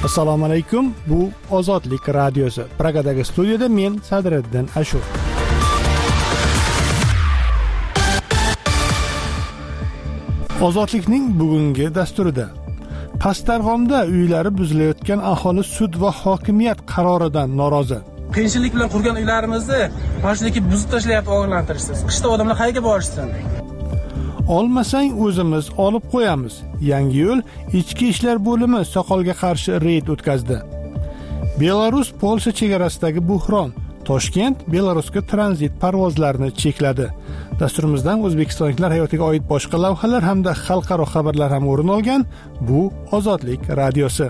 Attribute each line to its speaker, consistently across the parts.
Speaker 1: Assalomu alaykum. Bu Ozodlik radiosi. Pragadagi studiyada men Sadriddin Ashur. Ozodlikning bugungi dasturida Pastdarg'omda uylari buzilayotgan aholi sud va hokimiyat qaroridan norozi.
Speaker 2: Qiyinchilik bilan qurgan uylarimizni boshlikka buzib tashlayapti, ogohlantirishsiz. Qishda odamlar qayerga borishsin?
Speaker 1: Olmasang o'zimiz olib qo'yamiz. Yangiyo'l ichki ishlar bo'limi soqolga qarshi reyd o'tkazdi. Belarus Polsha chegarasidagi buhron. Toshkent Belarusga tranzit parvozlarini chekladi. Dasturimizdan o'zbekistonliklar hayotiga oid boshqa lavhalar hamda xalqaro xabarlar ham o'rin olgan. Bu Ozodlik radiosi.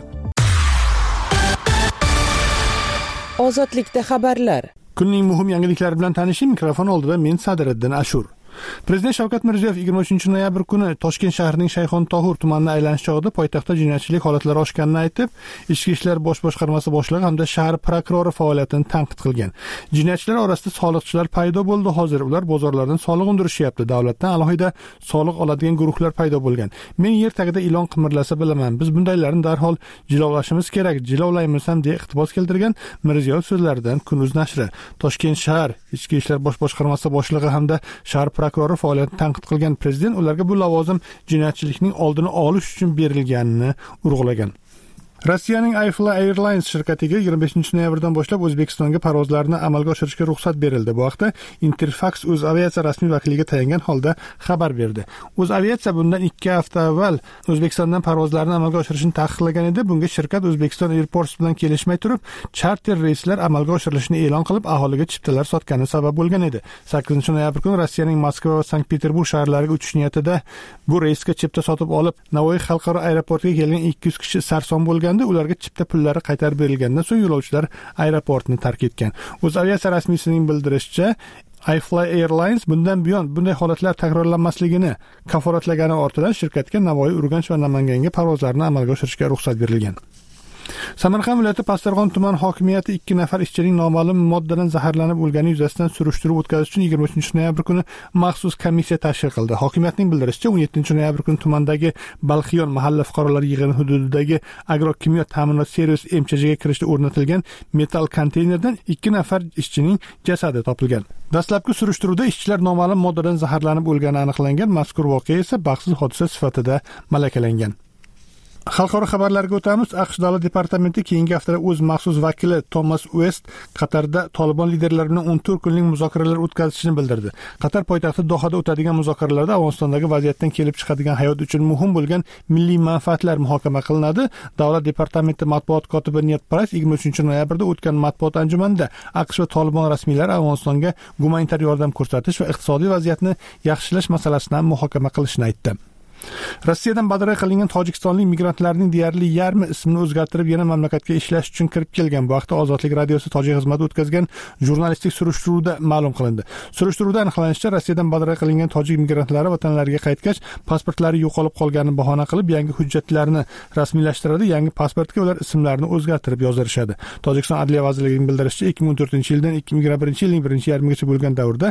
Speaker 3: Ozodlikda xabarlar.
Speaker 1: Kunning muhim yangiliklari bilan tanishing. Mikrofon oldida men Sadriddin Ashur. Prezident Shavkat Mirziyoyev 23-noyabr kuni Toshkent shahrining Shayxontohur tumanini aylanish chog'ida poytaxtda jinoyatchilik holatlari oshganini aytib, Ichki ishlar bosh boshqarmasi boshlig'i hamda shahar prokurori faoliyatini tanqid qilgan. Jinoyatchilar orasida soliqchilar paydo bo'ldi. Hozir ular bozorlardan soliq undirishyapti. Davlatdan alohida soliq oladigan guruhlar paydo bo'lgan. Men yer tagida ilon qimirlasa bilaman. Biz bundaylarni darhol jilovlashimiz kerak. Jilovlaymiz ham deya iqtibos keltirgan Mirziyoyev so'zlaridan Kunuz nashri. Toshkent shahar Ichki ishlar bosh boshqarmasi boshlig'i hamda shahar prokurori faoliyatini tanqid qilgan prezident ularga bu lavozim jinoyatchilikning oldini olish uchun berilganini urg'ulagan. Rossiyaning Ayfla Airlines shirkatiga 25-noyabrdan boshlab O'zbekistonga parvozlarni amalga oshirishga ruxsat berildi. Bu haqda Interfax O'zaviatsiya rasmiy vakiliga tayangan holda xabar berdi. O'zaviatsiya bundan 2 hafta avval O'zbekistondan parvozlarni amalga oshirishni taqiqlagan edi. Bunga shirkat O'zbekiston Airports bilan kelishmay turib, charter reyslar amalga oshirilishini e'lon qilib, aholiga chiptalar sotgani sabab bo'lgan edi. 8-noyabr kuni Rossiyaning Moskva va Sankt-Peterburg shaharlariga uchish niyatida bu reysga chipta sotib olib, Navoiy xalqaro aeroportiga kelgan 200 kishi sarson bo'lgan. Ularga chipta pullari qaytarib berilgandan so'ng yo'lovchilar aeroportni tark etgan. O'zaviatsiya rasmiysining bildirishicha, Ayfla Airlines bundan buyon bunday holatlar takrorlanmasligini kaforatlagani ortidan shirkatga Navoiy, Urganch va Namanganga parvozlarni amalga oshirishga ruxsat berilgan. Samarqand viloyati Pastdarg'om tuman hokimiyati 2 nafar ishchining noma'lum moddadan zaharlanib o'lgani yuzasidan surishtiruv o'tkazish uchun 23-noyabr kuni maxsus komissiya tashkil qildi. Hokimiyatning bildirishicha, 17-noyabr kuni tumandagi Balxiyon mahalla fuqarolar yig'ini hududidagi agrokimyo ta'minot servis MCHga kirishda o'rnatilgan metal konteynerdan 2 nafar ishchining jasadi topilgan. Dastlabki surishtiruvda ishchilar noma'lum moddadan zaharlanib o'lgani aniqlangan. Mazkur voqea esa baxtsiz hodisa sifatida malakalangan. Xalqaro xabarlarga o'tamiz. AQSh Davlat departamenti keyingi haftada o'z maxsus vakili Thomas West Qatarda Tolibon liderlari bilan 14 kunlik muzokaralar o'tkazishini bildirdi. Qatar poytaxti Dohada o'tadigan muzokaralarda Afg'onistondagi vaziyatdan kelib chiqadigan hayot uchun muhim bo'lgan milliy manfaatlar muhokama qilinadi. Davlat departamenti matbuot kotibi Ned Price 23-noyabrda o'tgan matbuot anjumanida AQSh va Tolibon rasmiylari Afg'onistonga gumanitar yordam ko'rsatish va iqtisodiy vaziyatni yaxshilash masalasidan muhokama qilishini aytdi. Rossiyadan badra qilingan tojikistonlik migrantlarning deyarli yarmi ismini o'zgartirib yana mamlakatga ishlash uchun kirib kelgan. Bu haqda Ozodlik radiosi tojik xizmati o'tkazgan jurnalistik surishtiruvda ma'lum qilindi. Surishtiruvda aniqlanishicha, Rossiyadan badra qilingan tojik migrantlari vatanlariga qaytgach, pasportlari yo'qolib qolganini bahona qilib, yangi hujjatlarni rasmiylashtiradi. Yangi pasportga ular ismlarini o'zgartirib yozdirishadi. Tojikiston Adliya vazirligining bildirishicha, 2014-yildan 2021-yilning 1-yarmigacha bo'lgan davrda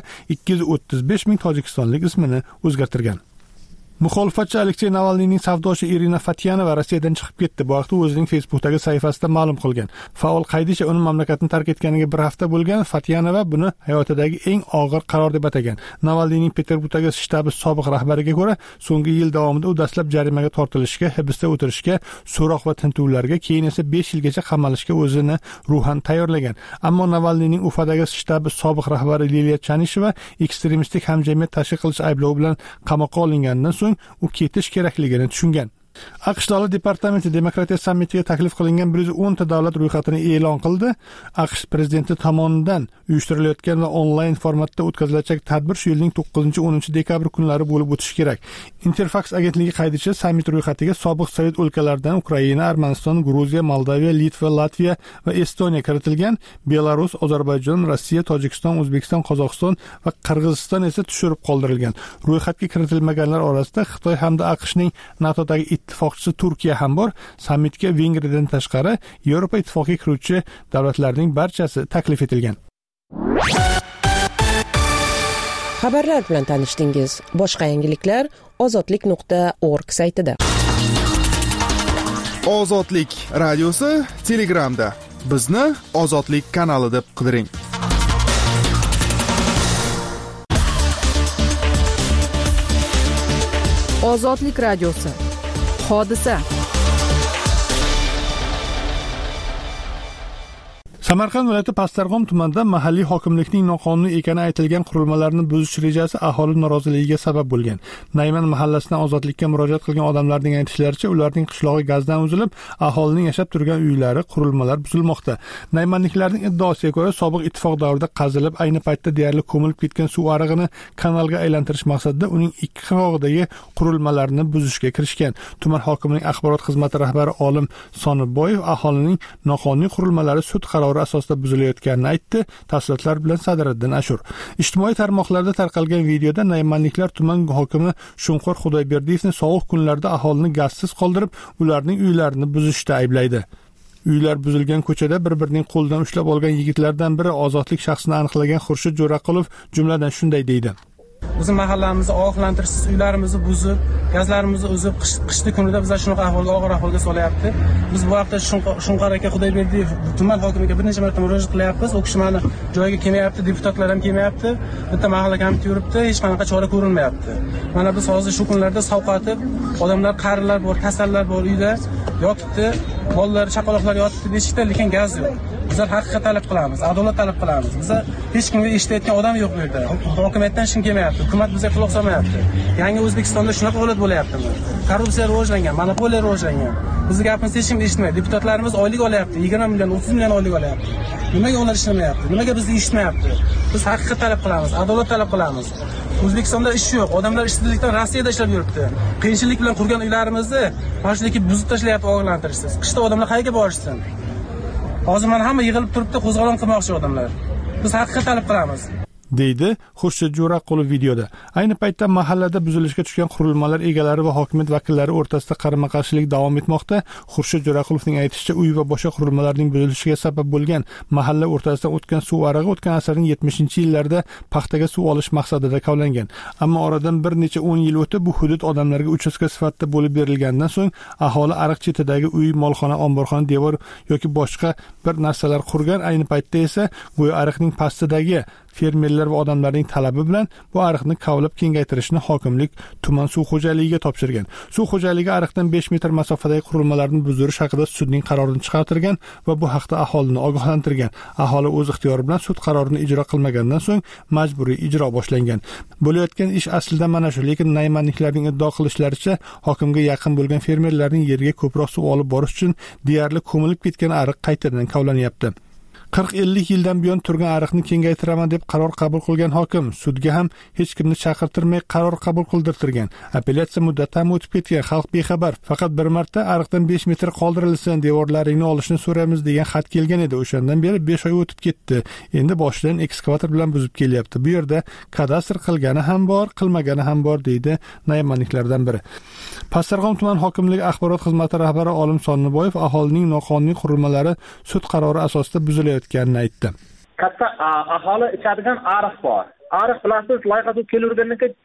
Speaker 1: 235 ming tojikistonlik ismini o'zgartirgan. Muxolifatchi Aleksey Navalniyning savdoshi Irina Fatyanova Rossiyadan chiqib ketdi. Bu haqda o'zining Facebook'dagi sahifasida ma'lum qilgan. Faol qaydisha uni mamlakatni tark etganiga 1 hafta bo'lgan. Fatyanova buni hayotidagi eng og'ir qaror deb atagan. Navalniyning Peterburgdagi shtabi sobiq rahbariga ko'ra, so'nggi yil davomida u dastlab jarimaga tortilishga, hibsda o'tirishga, so'roq va tintuvlarga, keyin esa 5 yilgacha qamalishga o'zini ruhan tayyorlagan. Ammo Navalniyning Ufadagi shtabi sobiq rahbari Liliya Chanisheva ekstremistik hamjamiyat tashkil qilish ayblovi bilan qamoqqa olingandan so'ng u ketish kerakligini tushungan. AQSh Davlat departamenti demokratiya sammitiga taklif qilingan 110 ta davlat ro'yxatini e'lon qildi. AQSh prezidenti tomonidan uyushtiriladigan va onlayn formatda o'tkazilajak tadbir shu yilning 9-10 dekabr kunlari bo'lib o'tishi kerak. Interfax agentligi qaydishicha, sammit ro'yxatiga sobiq Sovet o'lkalaridan Ukraina, Armaniston, Gruziya, Moldaviya, Litva, Latviya va Estoniya kiritilgan. Belarus, Ozarbayjon, Rossiya, Tojikiston, O'zbekiston, Qozog'iston va Qirg'iziston esa tushirib qoldirilgan. Ro'yxatga kiritilmaganlar orasida Xitoy hamda AQShning NATOdagi ittifoqchisi Turkiya ham bor. Sammitga Vengriyadan tashqari Yevropa ittifoqiga kiruvchi davlatlarning barchasi taklif etilgan.
Speaker 3: Xabarlar bilan tanishdingiz. Boshqa yangiliklar ozodlik.org saytida.
Speaker 4: Ozodlik radiosi Telegramda. Bizni Ozodlik kanali deb qidiring.
Speaker 5: Ozodlik radiosi. Hodisa.
Speaker 1: Samarqand viloyati Pastdarg'om tumanida mahalliy hokimlikning noqonuniy ekani aytilgan qurilmalarni buzish rejasi aholi noroziligiga sabab bo'lgan. Nayman mahallasidan ozodlikka murojaat qilgan odamlarning aytishlaricha, ularning qishlog'i gazdan uzilib, aholining yashab turgan uylari, qurilmalar buzilmoqda. Naymanliklarning iddaosiga ko'ra, sobiq ittifoq davrida qazilib, ayni paytda deyarli ko'milib ketgan suv arig'ini kanalga aylantirish maqsadida uning ikki qirg'og'idagi qurilmalarni buzishga kirishgan. Tuman hokimining axborot xizmati rahbari Olim Soniboyev aholining noqonuniy qurilmalari sud qarori asosida buzilayotganini aytdi. Tafsilotlar bilan Sadiriddin Ashur. Ijtimoiy tarmoqlarda tarqalgan videoda naymanliklar tuman hokimi Shunqor Xudoyberdiyevni sovuq kunlarda aholini gazsiz qoldirib, ularning uylarini buzishda ayblaydi. Uylar buzilgan ko'chada bir-birining qo'lidan ushlab olgan yigitlardan biri ozodlik shaxsini aniqlagan Xurshid Jo'raqulov jumladan shunday deydi.
Speaker 2: Bizim mahallamizni ogohlantirishsiz uylarimizni buzib, gazlarimizni uzib, qishli kunida bizlar shunaqa ahvolga, og'ir ahvolga solyapti. Biz bu haqda Shunqor aka Xudoyberdiyev tuman hokimiga bir necha marta murojaat qilyapmiz. U kishi mana joyiga kelmayapti, deputatlar ham kelmayapti. Bitta mahalla komiteti yuribdi, hech qanaqa chora ko'rilmayapti. Mana biz hozir shu kunlarda sovqatib, odamlar, qarilar bor, kasallar bor uyda yotibdi, bolalar, chaqaloqlar yotibdi beshikda, lekin gaz yo'q. Bizlar haqiqat talab qilamiz, adolat talab qilamiz. Bizlar hech kimga eshitayotgan odam yo'q bu yerda. Hokimiyatdan hech kim kelmayapti, hukumat bizga quloq solmayapti. Yangi O'zbekistonda shunaqa holat bo'layaptimi? Korrupsiya rivojlangan, monopoliya rivojlangan. Bizning gapimizni hech kim eshitmaydi. Deputatlarimiz oylik olyapti, 20 million, 30 million oylik olyapti. Nimaga ular ishlamayapti? Nimaga bizni eshitmayapti? Biz haqiqat talab qilamiz, adolat talab qilamiz. O'zbekistonda ish yo'q, odamlar ishsizlikdan Rossiyada ishlab yuribdi. Qiyinchilik bilan qurgan uylarimizni mashinaga buzib tashlayapti ogohlantirishsiz. Qishda odamlar qayerga borishsin? Hozir mana hamma yig'ilib turibdi, qo'zg'olon qilmoqchi odamlar. Biz haqiqat talab qilamiz,
Speaker 1: deydi Xurshid Jo'raqulov videoda. Ayni paytda mahallada buzilishga tushgan qurilmalar egalari va hokimiyat vakillari o'rtasida qarama-qarshilik davom etmoqda. Xurshid Jo'raqulovning aytishicha, uy va boshqa qurilmalarning buzilishiga sabab bo'lgan mahalla o'rtasidan o'tgan suv arig'i o'tgan asrning 70-yillarda paxtaga suv olish maqsadida kovlangan. Ammo oradan bir necha 10 yil o'tib, bu hudud odamlarga uchastka sifatida bo'lib berilgandan so'ng aholi ariq chetidagi uy, molxona, omborxona, devor yoki boshqa bir narsalar qurgan. Ayni paytda esa go'yo ariqning pastidagi fermerlar va odamlarning talabi bilan bu ariqni kavlab kengaytirishni hokimlik tuman suv xo'jaligiga topshirgan. Suv xo'jaligi ariqdan 5 metr masofadagi qurilmalarni buzdirish haqida sudning qarorini chiqartirgan va bu haqda aholini ogohlantirgan. Aholi o'z ixtiyori bilan sud qarorini ijro qilmagandan so'ng majburiy ijro boshlangan. Bo'layotgan ish aslida mana shu, lekin naymanliklarning iddao qilishlaricha, hokimga yaqin bo'lgan fermerlarning yerga ko'proq suv olib borish uchun deyarli ko'milib ketgan ariq qaytadan kavlanyapti. 40-50 yildan buyon turgan ariqni kengaytiraman deb qaror qabul qilgan hokim sudga ham hech kimni chaqirtirmay qaror qabul qildirtirgan. Apellyatsiya muddati ham o'tib ketgan, xalq bexabar. Faqat bir marta ariqdan 5 metr qoldirilsin, devorlaringni olishni so'raymiz degan xat kelgan edi. O'shandan beri 5 oy o'tib ketdi. Endi boshidan ekskavator bilan buzib kelyapti. Bu yerda kadastr qilgani ham bor, qilmagani ham bor, deydi naymanliklardan biri. Pastdarg'om tuman hokimligi axborot xizmati rahbari Olim Soniboyev aholining noqonuniy qurilmalari sud qarori asosida buzilayotganini aytdi.
Speaker 6: Katta aholi ichadigan ariq bor. Ariq bilasiz, loyihasi kelurgandan keyin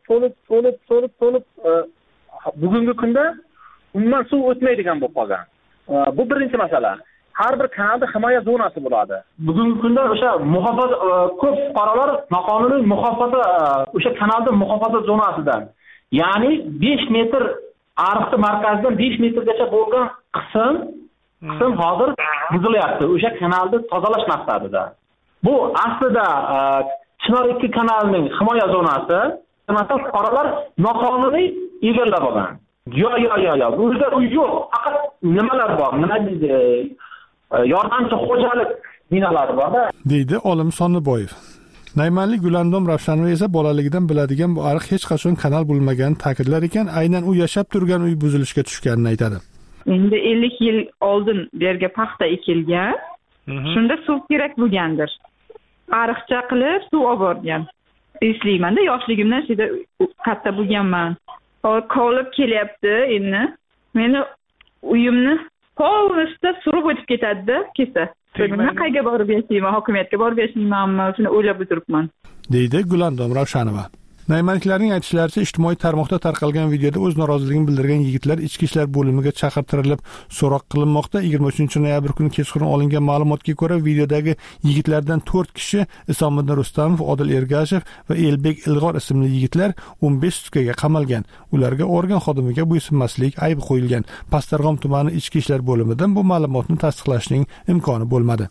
Speaker 6: to'lib bugungi kunda umuman suv o'tmaydigan bo'lib qolgan. Bu birinchi masala. Har bir kanalda himoya zonasi bo'ladi. Bugungi kunda o'sha muhofaza ko'p fuqarolar noqonuniy muhofaza o'sha kanalda muhofaza zonasidan. Ya'ni 5 metr ariqning markazidan 5 metrgacha bo'lgan qism hozir buzilyapti. O'sha kanalni tozalash maqsadida. Bu aslida Chinor 2 kanalining himoya zonasi. Masalan, fuqarolar noqonuniy egallab olgan. Yo'q. Bu yerda uy yo'q. Faqat nimalar bor? Nima deydi? Yordamchi xo'jalik binolari bor-da,
Speaker 1: deydi Olim Soniboyev. Naymanlik Gulandom Ravshanova esa bolaligidan biladigan bu ariq hech qachon kanal bo'lmaganini ta'kidlar ekan, aynan u yashab turgan uy buzilishga tushganini aytadi.
Speaker 7: Endi 50 yil oldin bu yerga paxta ekilgan. Shunda suv kerak bo'lgandir. Ariqcha qilib suv olib borgan. Eslayman-da, yoshligimdan shida katta bo'lganman. Kovlab kelyapti endi. Meni uyimni polnishda surib o'tib ketadi-da, kesa. Men qayerga borib yashayman, hokimiyatga borib yashaymanmi, shuni o'ylab o'tiribman,
Speaker 1: deydi Gulandom Ravshanova. Naymanliklarning aytishlaricha, ijtimoiy tarmoqda tarqalgan videoda o'z noroziligini bildirgan yigitlar ichki ishlar bo'limiga chaqirtirilib so'roq qilinmoqda. 23-noyabr kuni kechqurun olingan ma'lumotga ko'ra, videodagi yigitlardan 4 kishi Isomiddin Rustamov, Odil Ergashev va Elbek Ilg'or ismli yigitlar 15 sutkaga qamalgan. Ularga organ xodimiga bo'ysunmaslik aybi qo'yilgan. Pastdarg'om tumani ichki ishlar bo'limidan bu ma'lumotni tasdiqlashning imkoni bo'lmadi.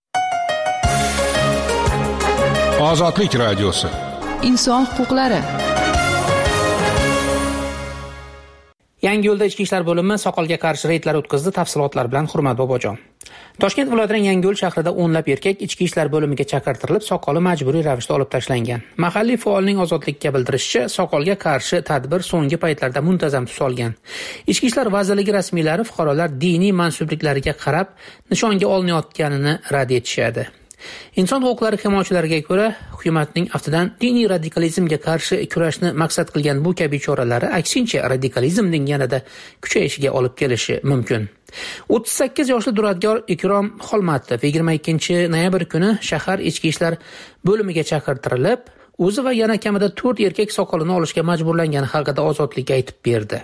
Speaker 8: Ozodlik radiosi.
Speaker 5: Inson huquqlari.
Speaker 9: Yangiyo'lda ichki ishlar bo'limi soqolga qarshi reydlar o'tkazdi. Tafsilotlar bilan Hurmat Bobojon. Toshkent viloyatining Yangiyo'l shahrida o'nlab erkak ichki ishlar bo'limiga chaqirtirilib, soqoli majburiy ravishda olib tashlangan. Mahalliy faolning Ozodlikka bildirishicha, soqolga qarshi tadbir so'nggi paytlarda muntazam tus olgan. Ichki ishlar vazirligi rasmiylari fuqarolar diniy mansubliklariga qarab nishonga olinayotganini rad etishadi. Inson huquqlari himoyachilariga ko'ra, hukumatning aftidan diniy radikalizmga qarshi kurashni maqsad qilgan bu kabi choralari aksincha radikalizmning yanada kuchayishiga olib kelishi mumkin. 38 yoshli duradgor Ikrom Xolmatov 22-noyabr kuni shahar ichki ishlar bo'limiga chaqirtirilib, o'zi va yana kamida 4 erkak soqolini olishga majburlangani haqida Ozodlikka aytib berdi.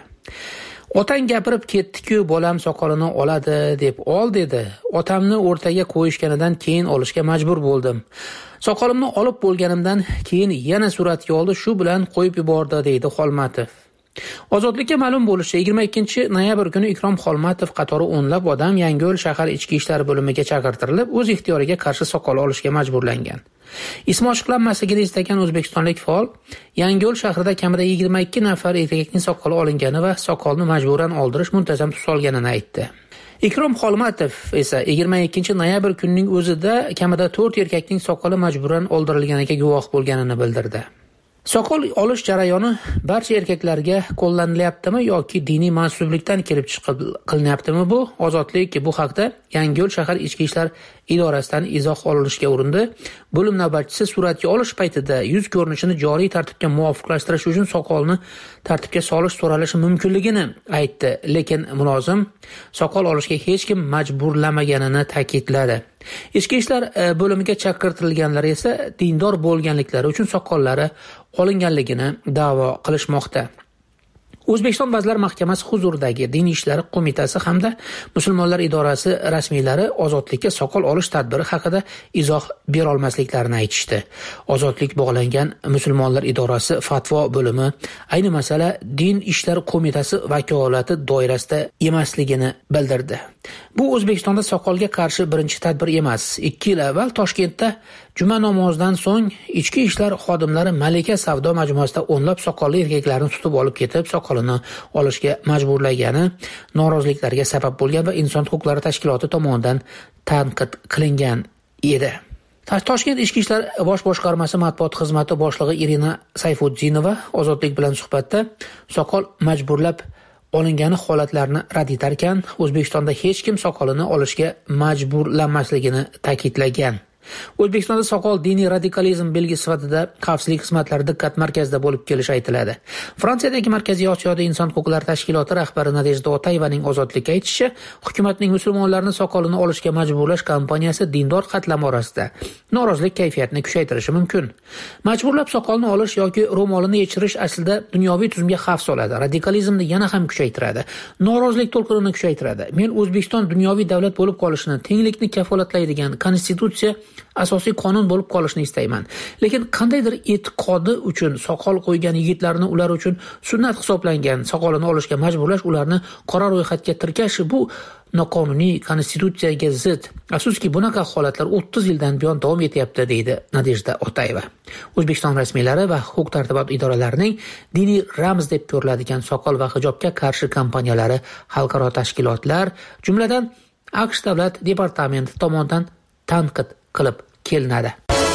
Speaker 9: Otang gapirib ketdi-ku, bolam soqolini oladi deb ol dedi. Otamni o'rtaga qo'yishganidan keyin olishga majbur bo'ldim. Soqolimni olib bo'lganimdan keyin yana suratga oldi, shu bilan qo'yib yubordi, deydi Xolmatov. Ozodlikka ma'lum bo'lishicha, 22-noyabr kuni Ikrom Xolmatov qatori o'nlab odam Yangiyo'l shahar ichki ishlar bo'limiga chaqirtirilib, o'z ixtiyoriga qarshi soqol olishga majburlangan. Ismi ochiqlanmasligini istagan o'zbekistonlik faol Yangiyo'l shahrida kamida 22 nafar erkakning soqoli olingani va soqolni majburan oldirish muntazam tus olganini aytdi. Ikrom Xolmatov esa 22-noyabr kunining o'zida kamida 4 erkakning soqoli majburan oldirilganiga guvoh bo'lganini bildirdi. Soqol olish jarayoni barcha erkaklarga qo'llanilyaptimi yoki diniy mansublikdan kelib chiqib qilinyaptimi bu? Ozodlik bu haqda Yangiyo'l shahar ichki ishlar idorasidan izoh olishga urindi. Bo'lim navbatchisi suratga olish paytida yuz ko'rinishini joriy tartibga muvofiqlashtirish uchun soqolni tartibga solish so'ralishi mumkinligini aytdi, lekin mulozim soqol olishga hech kim majburlamaganini ta'kidladi. Ichki ishlar bo'limiga chaqirtirilganlar esa dindor bo'lganliklari uchun soqollari olinganligini da'vo qilishmoqda. O'zbekiston Vazirlar Mahkamasi huzuridagi Diniy ishlar qo'mitasi hamda Musulmonlar idorasi rasmiylari Ozodlikka soqol olish tadbiri haqida izoh bera olmasliklarini aytishdi. Ozodlik bog'langan Musulmonlar idorasi fatvo bo'limi ayni masala Din ishlar qo'mitasi vakolati doirasida emasligini bildirdi. Bu O'zbekistonda soqolga qarshi birinchi tadbir emas. 2 yil avval Toshkentda juma namozidan so'ng ichki ishlar xodimlari Malika savdo majmuasida o'nlab soqolli erkaklarni tutib olib ketib, soqolini olishga majburlagani noroziliklarga sabab bo'lgan va inson huquqlari tashkiloti tomonidan tanqid qilingan edi. Toshkent ichki ishlar bosh boshqarmasi matbuot xizmati boshlig'i Irina Sayfuddinova Ozodlik bilan suhbatda soqol majburlab olingani holatlarni rad etarkan, O'zbekistonda hech kim soqolini olishga majburlanmasligini ta'kidlagan. O'zbekistonda soqol diniy radikalizm belgisi sifatida xavfsizlik xizmatlari diqqat markazida bo'lib kelishi aytiladi. Fransiyadagi Markaziy Osiyoda inson huquqlari tashkiloti rahbari Nadejda Otayevaning Ozodlikka aytishicha, hukumatning musulmonlarni soqolini olishga majburlash kampaniyasi dindor qatlam orasida norozilik kayfiyatini kuchaytirishi mumkin. Majburlab soqolni olish yoki ro'molini yechirish aslida dunyoviy tuzumga xavf soladi, radikalizmni yana ham kuchaytiradi, norozilik to'lqinini kuchaytiradi. Men O'zbekiston dunyoviy davlat bo'lib qolishini, tenglikni kafolatlaydigan konstitutsiya asosiy qonun bo'lib qolishni istayman. Lekin qandaydir e'tiqodi uchun soqol qo'ygan yigitlarni ular uchun sunnat hisoblangan soqolini olishga majburlash, ularni qora ro'yxatga tirkash bu noqonuniy, konstitutsiyaga zid. Afsuski bunaqa holatlar 30 yildan buyon davom etyapti, deydi Nadejda Otayeva. O'zbekiston rasmiylari va huquq-tartibot idoralarining diniy ramz deb ko'riladigan soqol va hijobga qarshi kampaniyalari xalqaro tashkilotlar, jumladan AQSh davlat departamenti tomonidan tanqid qilib kelinadi.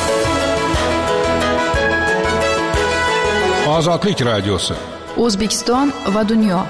Speaker 8: Ozodlik radiosi.
Speaker 5: O'zbekiston va dunyo.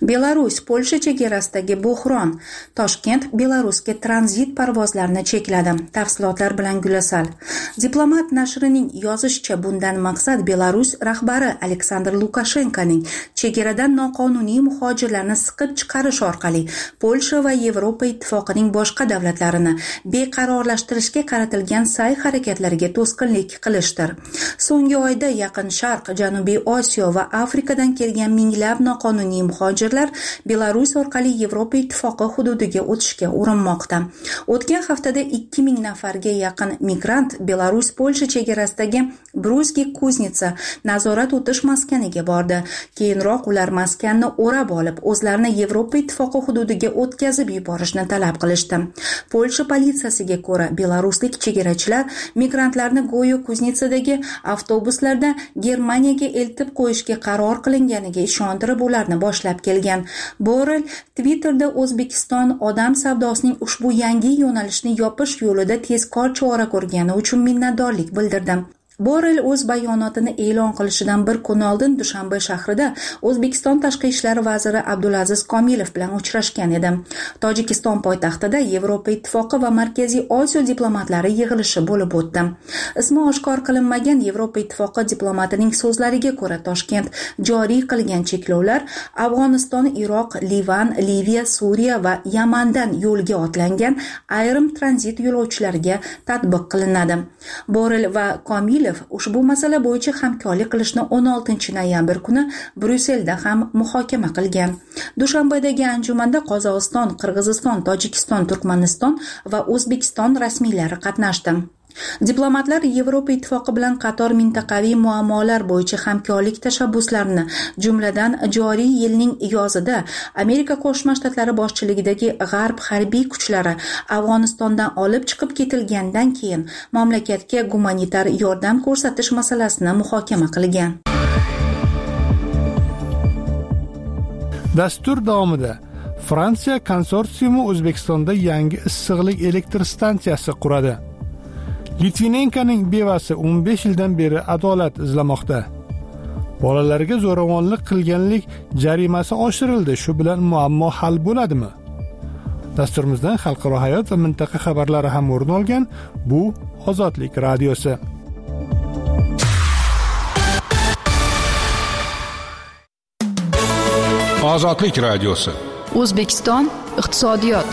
Speaker 10: Belarus Polsha chegarasidagi bo'hron. Toshkent Belarusga tranzit parvozlarini chekladi. Tafsilotlar bilan Gulasal. Diplomat nashrining yozishicha, bundan maqsad Belarus rahbari Aleksandr Lukashenkoning chegaradan noqonuniy muhojirlarni siqib chiqarish orqali Polsha va Yevropa ittifoqining boshqa davlatlarini beqarorlashtirishga qaratilgan sa'y-harakatlariga to'sqinlik qilishdir. So'nggi oyda Yaqin Sharq, Janubiy Osiyo va Afrikadan kelgan minglab noqonuniy muhojirlar Belarus orqali Yevropa ittifoqi hududiga o'tishga urinmoqda. O'tgan haftada 2000 nafarga yaqin migrant Belarus-Polsha chegarasidagi Bruzgi Kuznitsa nazorat o'tish maskaniga bordi. Keyinroq ular maskanni o'rab olib, o'zlarini Yevropa ittifoqi hududiga o'tkazib yuborishni talab qilishdi. Polsha politsiyasiga ko'ra, belaruslik chegarachilar migrantlarni go'yo Kuznitsadagi avtobuslarda Germaniyaga eltib qo'yishga qaror qilinganiga ishontirib ularni boshlab kelgan. Borel Twitterda O'zbekiston odam savdosining ushbu yangi yo'nalishni yopish yo'lida tezkor chora ko'rgani uchun minnatdorlik bildirdi. Borel o'z bayonotini e'lon qilishidan bir kun oldin Dushanbe shahrida O'zbekiston tashqi ishlar vaziri Abdulaziz Komilov bilan uchrashgan edi. Tojikiston poytaxtida Yevropa ittifoqi va Markaziy Osiyo diplomatlari yig'ilishi bo'lib o'tdi. Ismi oshkor qilinmagan Yevropa ittifoqi diplomatining so'zlariga ko'ra, Toshkent joriy qilgan cheklovlar Afg'oniston, Iroq, Livan, Liviya, Suriya va Yamandan yo'lga otlangan ayrim tranzit yo'lovchilariga tatbiq qilinadi. Borel va Komilov ushbu masala bo'yicha hamkorlik qilishni 16 noyabr kuni Bryusselda ham muhokama qilgan. Dushanbadagi anjumanda Qozog'iston, Qirg'iziston, Tojikiston, Turkmaniston va O'zbekiston rasmiylari qatnashdi. Diplomatlar Yevropa ittifoqi bilan qator mintaqaviy muammolar bo'yicha hamkorlik tashabbuslarini, jumladan joriy yilning yozida Amerika Qo'shma Shtatlari boshchiligidagi G'arb harbiy kuchlari Afg'onistondan olib chiqib ketilgandan keyin mamlakatga gumanitar yordam ko'rsatish masalasini muhokama qilgan.
Speaker 1: Dastur davomida Fransiya konsorsiumi O'zbekistonda yangi issiqlik elektr stansiyasi quradi. Litvinenkoning bevasi 15 yildan beri adolat izlamoqda. Bolalarga zo'ravonlik qilganlik jarimasi oshirildi. Shu bilan muammo hal bo'ladimi? Dasturimizdan xalqaro hayot va mintaqa xabarlari ham o'rin olgan. Bu Ozodlik radiosi.
Speaker 8: Ozodlik radiosi.
Speaker 5: O'zbekiston iqtisodiyot.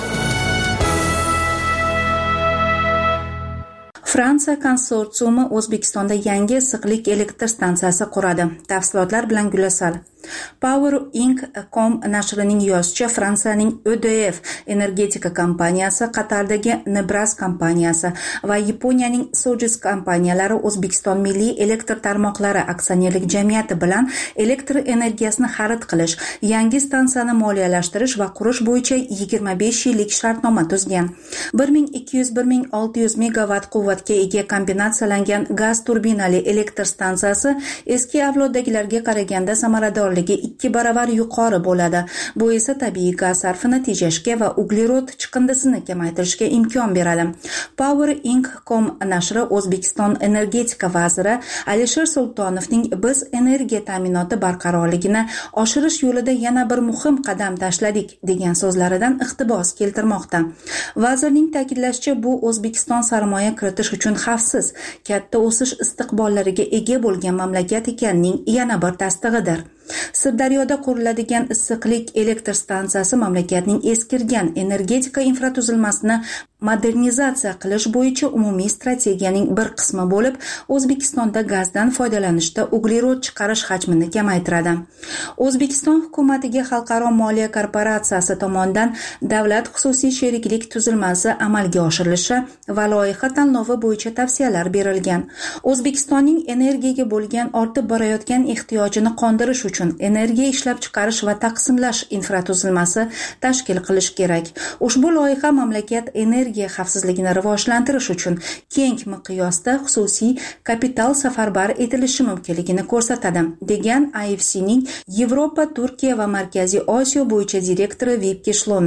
Speaker 10: Fransiya konsorsiumi O'zbekistonda yangi issiqlik elektr stansiyasi quradi. Tafsilotlar bilan Gulasal. Power Inc.com nashrining yozishicha, Fransiyaning EDF energetika kompaniyasi, Qatardagi Nebras kompaniyasi va Yaponiyaning Sojus kompaniyalari O'zbekiston Milliy elektr tarmoqlari aksionerlik jamiyati bilan elektr energiyasini xarid qilish, yangi stansiyani moliyalashtirish va qurish bo'yicha 25 yillik shartnoma tuzgan. 1200-1600 megawatt quvvatga ega kombinatsiyalangan gaz turbinali elektr stansiyasi eski avloddagilarga qaraganda samarador 2 baravar yuqori bo'ladi. Bu esa tabiiy gaz sarfini tejashga va uglerod chiqindisini kamaytirishga imkon beradi. Power Inc.com nashri O'zbekiston energetika vaziri Alisher Sultonovning biz energiya ta'minoti barqarorligini oshirish yo'lida yana bir muhim qadam tashladik degan so'zlaridan iqtibos keltirmoqda. Vazirning ta'kidlashicha, bu O'zbekiston sarmoya kiritish uchun xavfsiz, katta o'sish istiqbollariga ega bo'lgan mamlakat ekanining yana bir tasdig'idir. Sirdaryoda quriladigan issiqlik elektr stansiyasi mamlakatning eskirgan energetika infratuzilmasini modernizatsiya qilish bo'yicha umumiy strategiyaning bir qismi bo'lib, O'zbekistonda gazdan foydalanishda uglerod chiqarish hajmini kamaytiradi. O'zbekiston hukumatiga Xalqaro moliya korporatsiyasi tomonidan davlat xususiy sheriklik tuzilmasi amalga oshirilishi va loyiha tanlovi bo'yicha tavsiyalar berilgan. O'zbekistonning energiyaga bo'lgan ortib borayotgan ehtiyojini qondirish uchun energiya ishlab chiqarish va taqsimlash infratuzilmasi tashkil qilish kerak. Ushbu loyiha mamlakat energiya xavfsizligini rivojlantirish uchun keng miqyosda xususiy kapital safarbar etilishi mumkinligini ko'rsatadi, degan IFC'ning Yevropa, Turkiya va Markaziy Osiyo bo'yicha direktori Vipke Shlomer.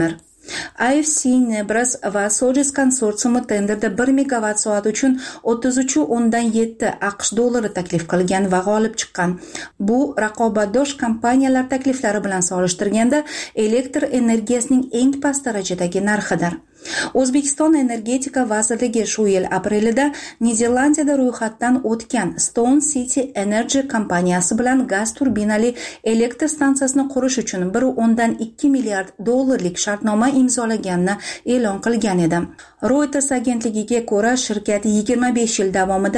Speaker 10: AFC, Nebras va Sojus konsorsiumi tenderda 1 megavat soat uchun 33.7 AQSh dollari taklif qilgan va g'olib chiqqan. Bu raqobatdosh kompaniyalar takliflari bilan solishtirganda elektr energiyasining eng past darajadagi narxidir. O'zbekiston Energetika vazirligi shu yil aprelida Niderlandiyada ro'yxatdan o'tgan Stone City Energy kompaniyasi bilan gaz turbinali elektr stansiyasini qurish uchun 1.2 milliard dollarlik shartnoma imzolaganini e'lon qilgan edi. Reuters agentligiga ko'ra, shirkat 25 yil davomida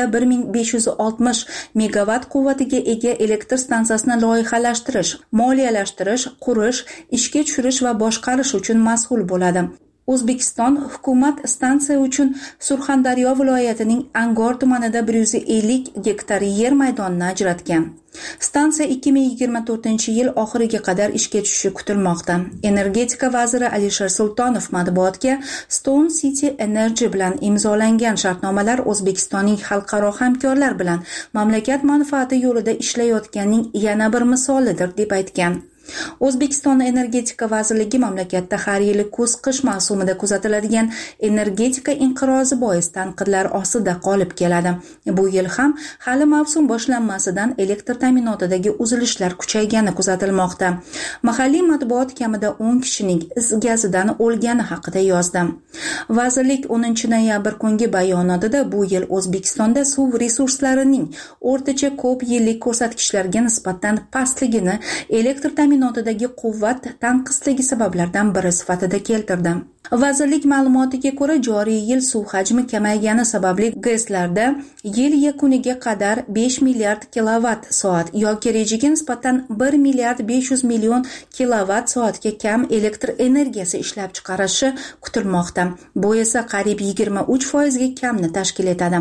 Speaker 10: 1560 megavat quvvatiga ega elektr stansiyasini loyihalashtirish, moliyalashtirish, qurish, ishga tushirish va boshqarish uchun mas'ul bo'ladi. O'zbekiston hukumat stansiya uchun Surxondaryo viloyatining Angor tumanida 150 gektar yer maydonini ajratgan. Stansiya 2024-yil oxiriga qadar ishga tushishi kutilmoqda. Energetika vaziri Alisher Sultonov matbuotga Stone City Energy bilan imzolangan shartnomalar O'zbekistonning xalqaro hamkorlar bilan mamlakat manfaati yo'lida ishlayotganning yana bir misolidir deb aytgan. O'zbekiston Energetika vazirligi mamlakatda har yili kuz-qish mavsumida kuzatiladigan energetika inqirozi bois tanqidlar ostida qolib keladi. Bu yil ham hali mavsum boshlanmasidan elektr ta'minotidagi uzilishlar kuchaygani kuzatilmoqda. Mahalliy matbuot kamida 10 kishining is gazidan o'lgani haqida yozdi. Vazirlik 10 noyabr kungi bayonotida bu yil O'zbekistonda suv resurslarining o'rtacha ko'p yillik ko'rsatkichlarga nisbatan pastligini elektr ta'minotidagi quvvat tanqisligi sabablaridan biri sifatida keltirdi. Vazirlik ma'lumotiga ko'ra, joriy yil suv hajmi kamaygani sababli GESlarda yil yakuniga qadar 5 milliard kilovatt soat yoki rejaga nisbatan 1 milliard 500 million kilovatt soatga kam elektr energiyasi ishlab chiqarishi kutilmoqda. Bu esa qariyb 23% ga kamni tashkil etadi.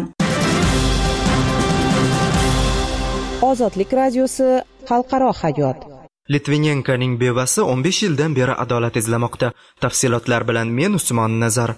Speaker 3: Ozodlik radiosi xalqaro hayot.
Speaker 11: Litvinenkoning bevasi 15 yildan beri adolat izlamoqda. Tafsilotlar bilan men Usmon Nazar.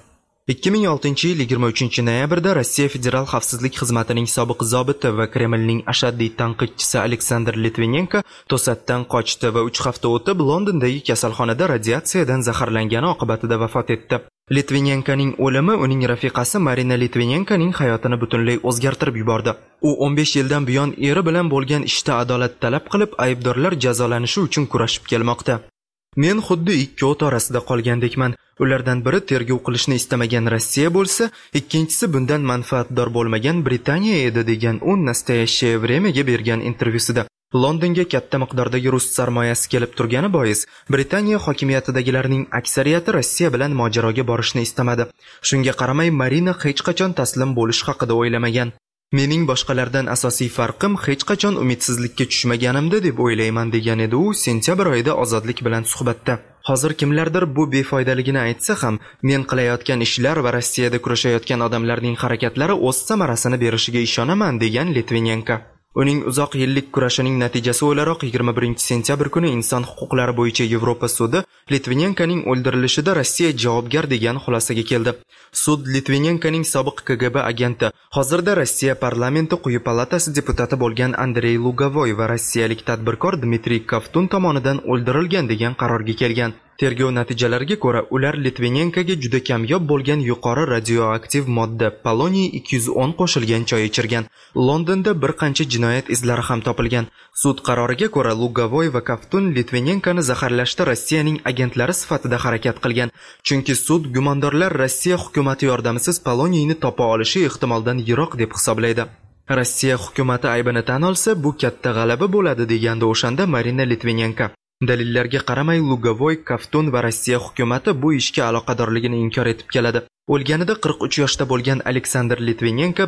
Speaker 11: 2006-yil 23 noyabrda Rossiya Federal xavfsizlik xizmatining sobiq zobiti va Kremlning ashaddiy tanqidchisi Aleksandr Litvinenko to'satdan qochdi va 3 hafta o'tib Londondagi kasalxonada radiatsiyadan zaharlangani oqibatida vafot etdi. Litvinenkoning o'limi uning rafiqasi Marina Litvinenkoning hayotini butunlay o'zgartirib yubordi. U 15 yildan buyon eri bilan bo'lgan ishda adolat talab qilib, aybdorlar jazolanishi uchun kurashib kelmoqda. Men xuddi ikki o't orasida qolgandekman. Ulardan biri tergov qilishni istamagan Rossiya bo'lsa, ikkinchisi bundan manfaatdor bo'lmagan Britaniya edi degan u Nastoyashye Vremyaga bergan intervyusida. Londonga katta miqdordagi rus sarmoyasi kelib turgani bois, Britaniya hokimiyatidagilarning aksariyati Rossiya bilan mojaroga borishni istamadi. Shunga qaramay, Marina hech qachon taslim bo'lish haqida o'ylamagan. Mening boshqalardan asosiy farqim hech qachon umidsizlikka tushmaganimda deb o'ylayman degan edi u sentyabr oyida Ozodlik bilan suhbatda. Hozir kimlardir bu befoydaligini aytsa ham, men qilayotgan ishlar va Rossiyada kurashayotgan odamlarning harakatlari o'z samarasini berishiga ishonaman degan Litvinenko. Uning uzoq yillik kurashining natijasi o'laroq 21-sentyabr kuni Inson huquqlari bo'yicha Yevropa sudi Litvinenkoning o'ldirilishida Rossiya javobgar degan xulosaga keldi. Sud Litvinenkoning sobiq KGB agenti, hozirda Rossiya parlamenti quyi palatasi deputati bo'lgan Andrey Lugavoy va rossiyalik tadbirkor Dmitriy Kovtun tomonidan o'ldirilgan degan qarorga kelgan. Tergov natijalariga ko'ra, ular Litvinenkoga juda kamyob bo'lgan yuqori radioaktiv modda poloniy 210 qo'shilgan choy ichirgan. Londonda bir qancha jinoyat izlari ham topilgan. Sud qaroriga ko'ra, Lugavoy va Kovtun Litvinenkoni zaharlashda Rossiyaning agentlari sifatida harakat qilgan. Chunki sud gumondorlar Rossiya hukumati yordamisiz poloniyni topa olishi ehtimoldan yiroq deb hisoblaydi. Rossiya hukumati aybini tan olsa, bu katta g'alaba bo'ladi degandi o'shanda Marina Litvinenko. Dalillarga qaramay, Lugavoy, Kovtun va Rossiya hukumati bu ishga aloqadorligini inkor etib keladi. O'lganida 43 yoshda bo'lgan Aleksandr Litvinenko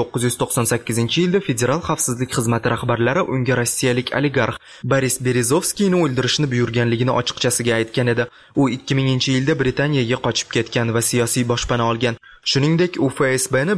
Speaker 11: 1998-yilda Federal xavfsizlik xizmati rahbarlari unga rossiyalik oligarx Boris Berezovskiyni o'ldirishni buyurganligini ochiqchasiga aytgan edi. U 2000-yilda Britaniyaga qochib ketgan va siyosiy boshpana olgan. Shuningdek, u FSBni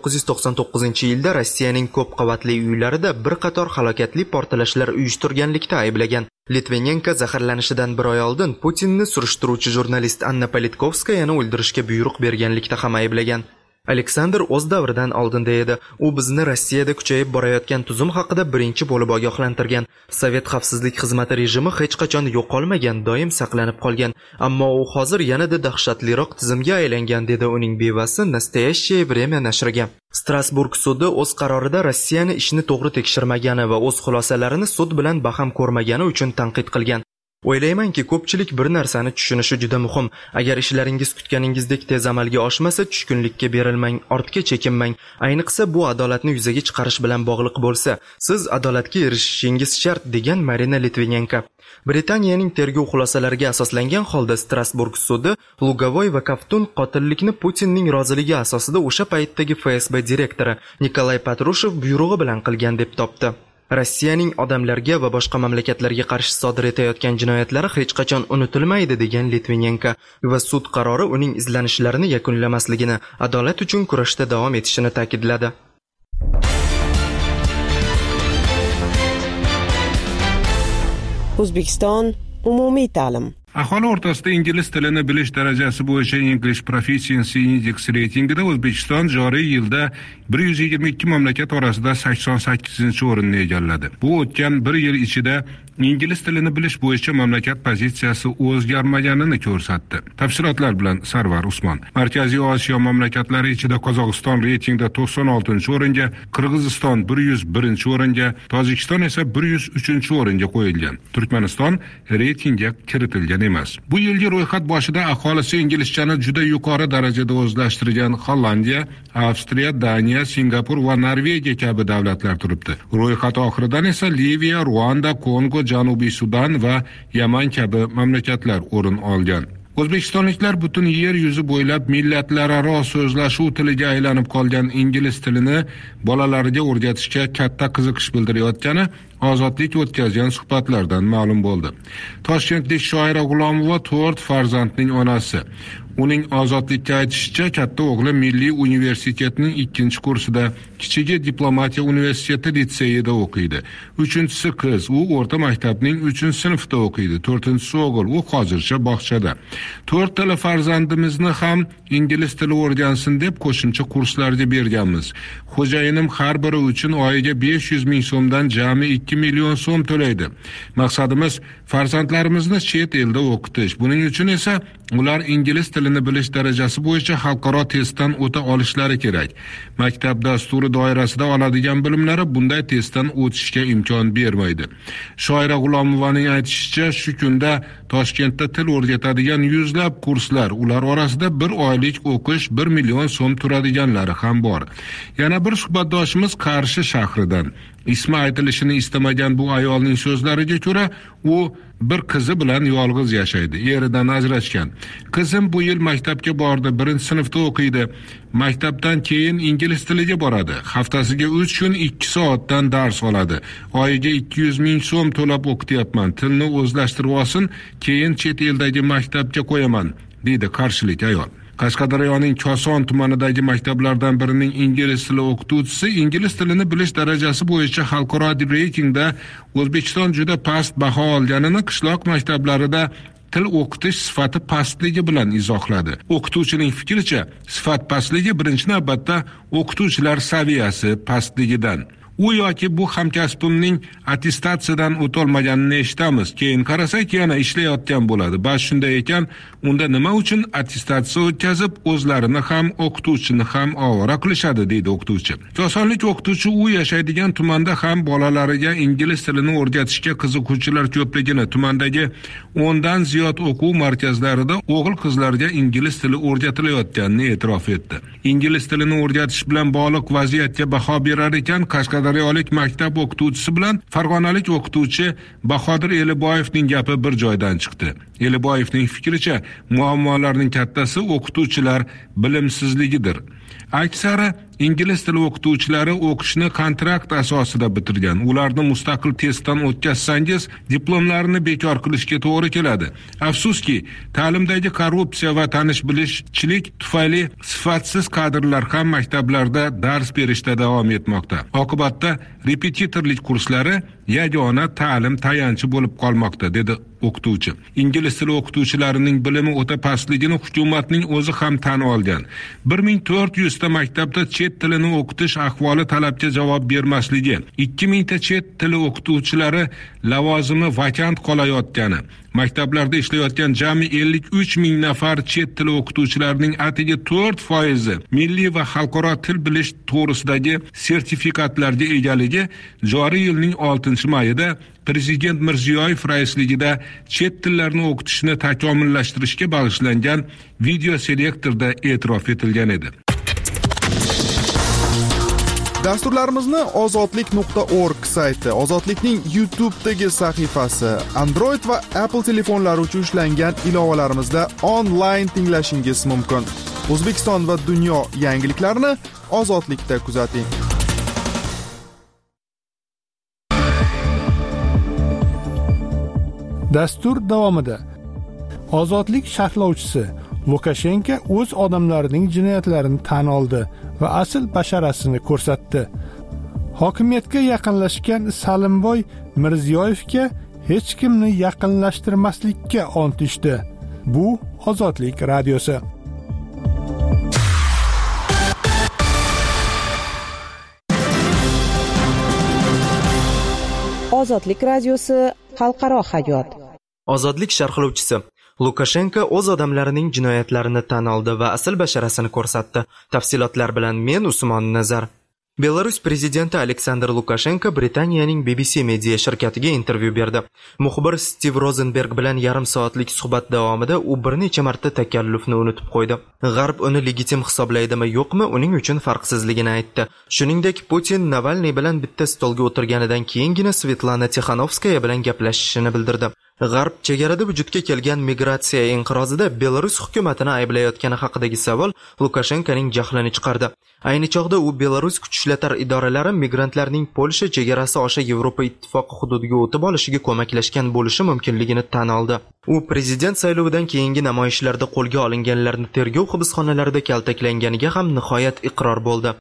Speaker 11: 1999-yilda Rossiyaning ko'p qavatli uylarida bir qator halokatli portlashlar uyushtirganlikda ayblagan. Litvinenko zaharlanishidan bir oy oldin Putinni surishtiruvchi jurnalist Anna Politkovskayani o'ldirishga buyruq berganlikda ham ayblagan. Aleksandr o'z davridan oldinda edi. U bizni Rossiyada kuchayib borayotgan tuzum haqida birinchi bo'lib ogohlantirgan. Sovet xavfsizlik xizmati rejimi hech qachon yo'qolmagan, doim saqlanib qolgan, ammo u hozir yanada dahshatliroq tizimga aylangan, dedi uning bevasi Nastoящее время nashriga. Strasburg sudi o'z qarorida Rossiyani ishni to'g'ri tekshirmagani va o'z xulosalarini sud bilan baham ko'rmagani uchun tanqid qilgan. O'ylaymanki, ko'pchilik bir narsani tushunishi juda muhim. Agar ishlaringiz kutganingizdek tez amalga oshmasa, tushkunlikka berilmang, ortga chekinmang. Ayniqsa bu adolatni yuzaga chiqarish bilan bog'liq bo'lsa, siz adolatga erishishingiz shart, degan Marina Litvinenko. Britaniyaning tergov xulosalariga asoslangan holda Strasburg sudi Lugovoy va Kaftun qotillikni Putinning roziligi asosida o'sha paytdagi FSB direktori Nikolay Patrushev buyrug'i bilan qilgan deb topdi. Rossiyaning odamlarga va boshqa mamlakatlarga qarshi sodir etayotgan jinoyatlari hech qachon unutilmaydi, degan Litvinenko va sud qarori uning izlanishlarini yakunlamasligini, adolat uchun kurashda davom etishini ta'kidladi.
Speaker 3: O'zbekiston umumiy ta'lim.
Speaker 8: Aholi o'rtasida ingliz tilini bilish darajasi bo'yicha English Proficiency Index reytingida O'zbekiston joriy yilda 122 mamlakat orasida 88-o'rinni egalladi. Bu o'tgan bir yil ichida ingliz tilini bilish bo'yicha mamlakat pozitsiyasi o'zgarmaganini ko'rsatdi. Tafsilotlar bilan Sarvar Usmon. Markaziy Osiyo mamlakatlari ichida Qozog'iston reytingda 96-o'ringa, Qirg'iziston 101-o'ringa, Tojikiston esa 103-o'ringa qo'yilgan. Turkmaniston reytingga kiritilgan emas. Bu yilgi ro'yxat boshida aholisi inglizchani juda yuqori darajada o'zlashtirgan Hollandiya, Avstriya, Daniya, Singapur va Norvegiya kabi davlatlar turibdi. Ro'yxat oxiridan esa Liviya, Ruanda, Kongo, Janubiy Sudan va Yaman kabi mamlakatlar o'rin olgan. O'zbekistonliklar butun yer yuzi bo'ylab millatlararo so'zlashuv tiliga aylanib qolgan ingliz tilini bolalariga o'rgatishga katta qiziqish bildirayotgani Ozodlik o'tkazgan suhbatlardan ma'lum bo'ldi. Toshkentlik shoira G'ulomova 4 farzandning onasi. Uning Ozodlikka aytishicha, katta o'g'li Milliy universitetning 2-kursida, kichigi Diplomatiya universiteti litseyida o'qiydi. 3-si qiz, u o'rta maktabning 3-sinfda o'qiydi. 4-si o'g'il, u hozircha bog'chada. 4 tala farzandimizni ham ingliz tili o'rgansin deb qo'shimcha kurslarga berganmiz. Xo'jayinim har biri uchun oyiga 500 ming so'mdan jami 2 million so'm to'laydi. Maqsadimiz farzandlarimizni chet elda o'qitish. Buning uchun esa ular ingliz tilini bilish darajasi bo'yicha xalqaro testdan o'ta olishlari kerak. Maktab dasturi doirasida oladigan bilimlari bunday testdan o'tishga imkon bermaydi. Shoira G'ulomovaning aytishicha, shu kunda Toshkentda til o'rgatadigan yuzlab kurslar, ular orasida bir oylik o'qish 1 million so'm turadiganlari ham bor. Yana bir suhbatdoshimiz Qarshi shahridan. Ismi aytilishini istamagan bu ayolning so'zlariga ko'ra, u bir qizi bilan yolg'iz yashaydi. Eridan ajrashgan. Qizim bu yil maktabga bordi, 1-sinfda o'qiydi. Maktabdan keyin ingliz tiliga boradi. Haftasiga 3 kun 2 soatdan dars oladi. Oyiga 200 ming so'm to'lab o'qityapman. Tilni o'zlashtirib olsin, keyin chet eldagi maktabga qo'yaman, deydi qarshilik ayol. Qashqadaryoning Koson tumanidagi maktablardan birining ingliz tili o'qituvchisi ingliz tilini bilish darajasi bo'yicha xalqaro reytingda O'zbekiston juda past baho olganini qishloq maktablarida til o'qitish sifati pastligi bilan izohladi. O'qituvchining fikricha, sifat pastligi birinchi navbatda o'qituvchilar saviyasi pastligidan. U yoki bu hamkasbimning attestatsiyadan o'tolmaganini eshitamiz. Keyin qarasak yana ishlayotgan bo'ladi. Bas shunday ekan, unda nima uchun attestatsiya o'tkazib, o'zlarini ham o'qituvchini ham ovora qilishadi, deydi o'qituvchi. Kosonlik o'qituvchi u yashaydigan tumanda ham bolalariga ingliz tilini o'rgatishga qiziquvchilar ko'pligini, tumandagi 10 dan ziyod o'quv markazlarida o'g'il qizlarga ingliz tili o'rgatilayotganini e'tirof etdi. Ingliz tilini o'rgatish bilan bog'liq vaziyatga baho berar ekan, Qashqadaryolik maktab o'qituvchisi bilan farg'onalik o'qituvchi Bahodir Eliboyevning gapi bir joydan chiqdi. Eliboyevning fikricha, muammolarning kattasi o'qituvchilar bilimsizligidir. Aksari ingliz tili o'qituvchilari o'qishni kontrakt asosida bitirgan. Ularni mustaqil testdan o'tkazsangiz, diplomlarini bekor qilishga to'g'ri keladi. Afsuski, ta'limdagi korrupsiya va tanish-bilishchilik tufayli sifatsiz kadrlar ham maktablarda dars berishda davom etmoqda. Oqibatda repetitorlik kurslari yagona ta'lim tayanchi bo'lib qolmoqda, dedi o'qituvchi. Ingliz tili o'qituvchilarining bilimi o'ta pastligini hukumatning o'zi ham tan olgan. 1400 ta maktabda chet tilini o'qitish ahvoli talabga javob bermasligi, 2000 ta chet tili o'qituvchilari lavozimi vakant qolayotgani, maktablarda ishlayotgan jami 53 ming nafar chet tili o'qituvchilarining atigi 4% milliy va xalqaro til bilish to'g'risidagi sertifikatlarga egaligi joriy yilning 6-mayida Prezident Mirziyoyev raisligida chet tillarni o'qitishni takomillashtirishga bag'ishlangan video selektorda e'tirof etilgan edi.
Speaker 4: Dasturlarimizni ozodlik.org sayti, Ozodlikning YouTube'dagi sahifasi, Android va Apple telefonlari uchun ishlangan ilovalarimizda onlayn tinglashingiz mumkin. O'zbekiston va dunyo yangiliklarini Ozodlikda kuzating.
Speaker 1: Dastur davomida Ozodlik sharhlovchisi Lukashenko o'z odamlarining jinoyatlarini tan oldi va asl basharasini ko'rsatdi. Hokimiyatga yaqinlashgan Salimboy Mirziyoyevga hech kimni yaqinlashtirmaslikka ont ichdi. Bu Ozodlik radiosi.
Speaker 3: Ozodlik radiosi xalqaro hayot.
Speaker 11: Ozodlik sharhlovchisi Lukashenko o'z odamlarining jinoyatlarini tan oldi va asl basharasini ko'rsatdi. Tafsilotlar bilan men Usmon Nazar. Belarus prezidenti Aleksandr Lukashenko Britaniyaning BBC media shirkatiga intervyu berdi. Muxbir Steve Rosenberg bilan yarim soatlik suhbat davomida u bir necha marta takallufni unutib qo'ydi. G'arb uni legitim hisoblaydimi yo'qmi, uning uchun farqsizligini aytdi. Shuningdek, Putin Navalniy bilan bitta stolga o'tirganidan keyingina Svetlana Tixanovskaya bilan gaplashishini bildirdi. G'arb chegarada vujudga kelgan migratsiya inqirozida Belarus hukumatini ayblayotgani haqidagi savol Lukashenkoning jahlini chiqardi. Ayni chog'da u Belarus kuch ishlatar idoralari migrantlarning Polsha chegarasi osha Yevropa ittifoqi hududiga o'tib olishiga ko'maklashgan bo'lishi mumkinligini tan oldi. U prezident saylovidan keyingi namoyishlarda qo'lga olinganlarni tergov hibsxonalarida kaltaklanganiga ham nihoyat iqror bo'ldi.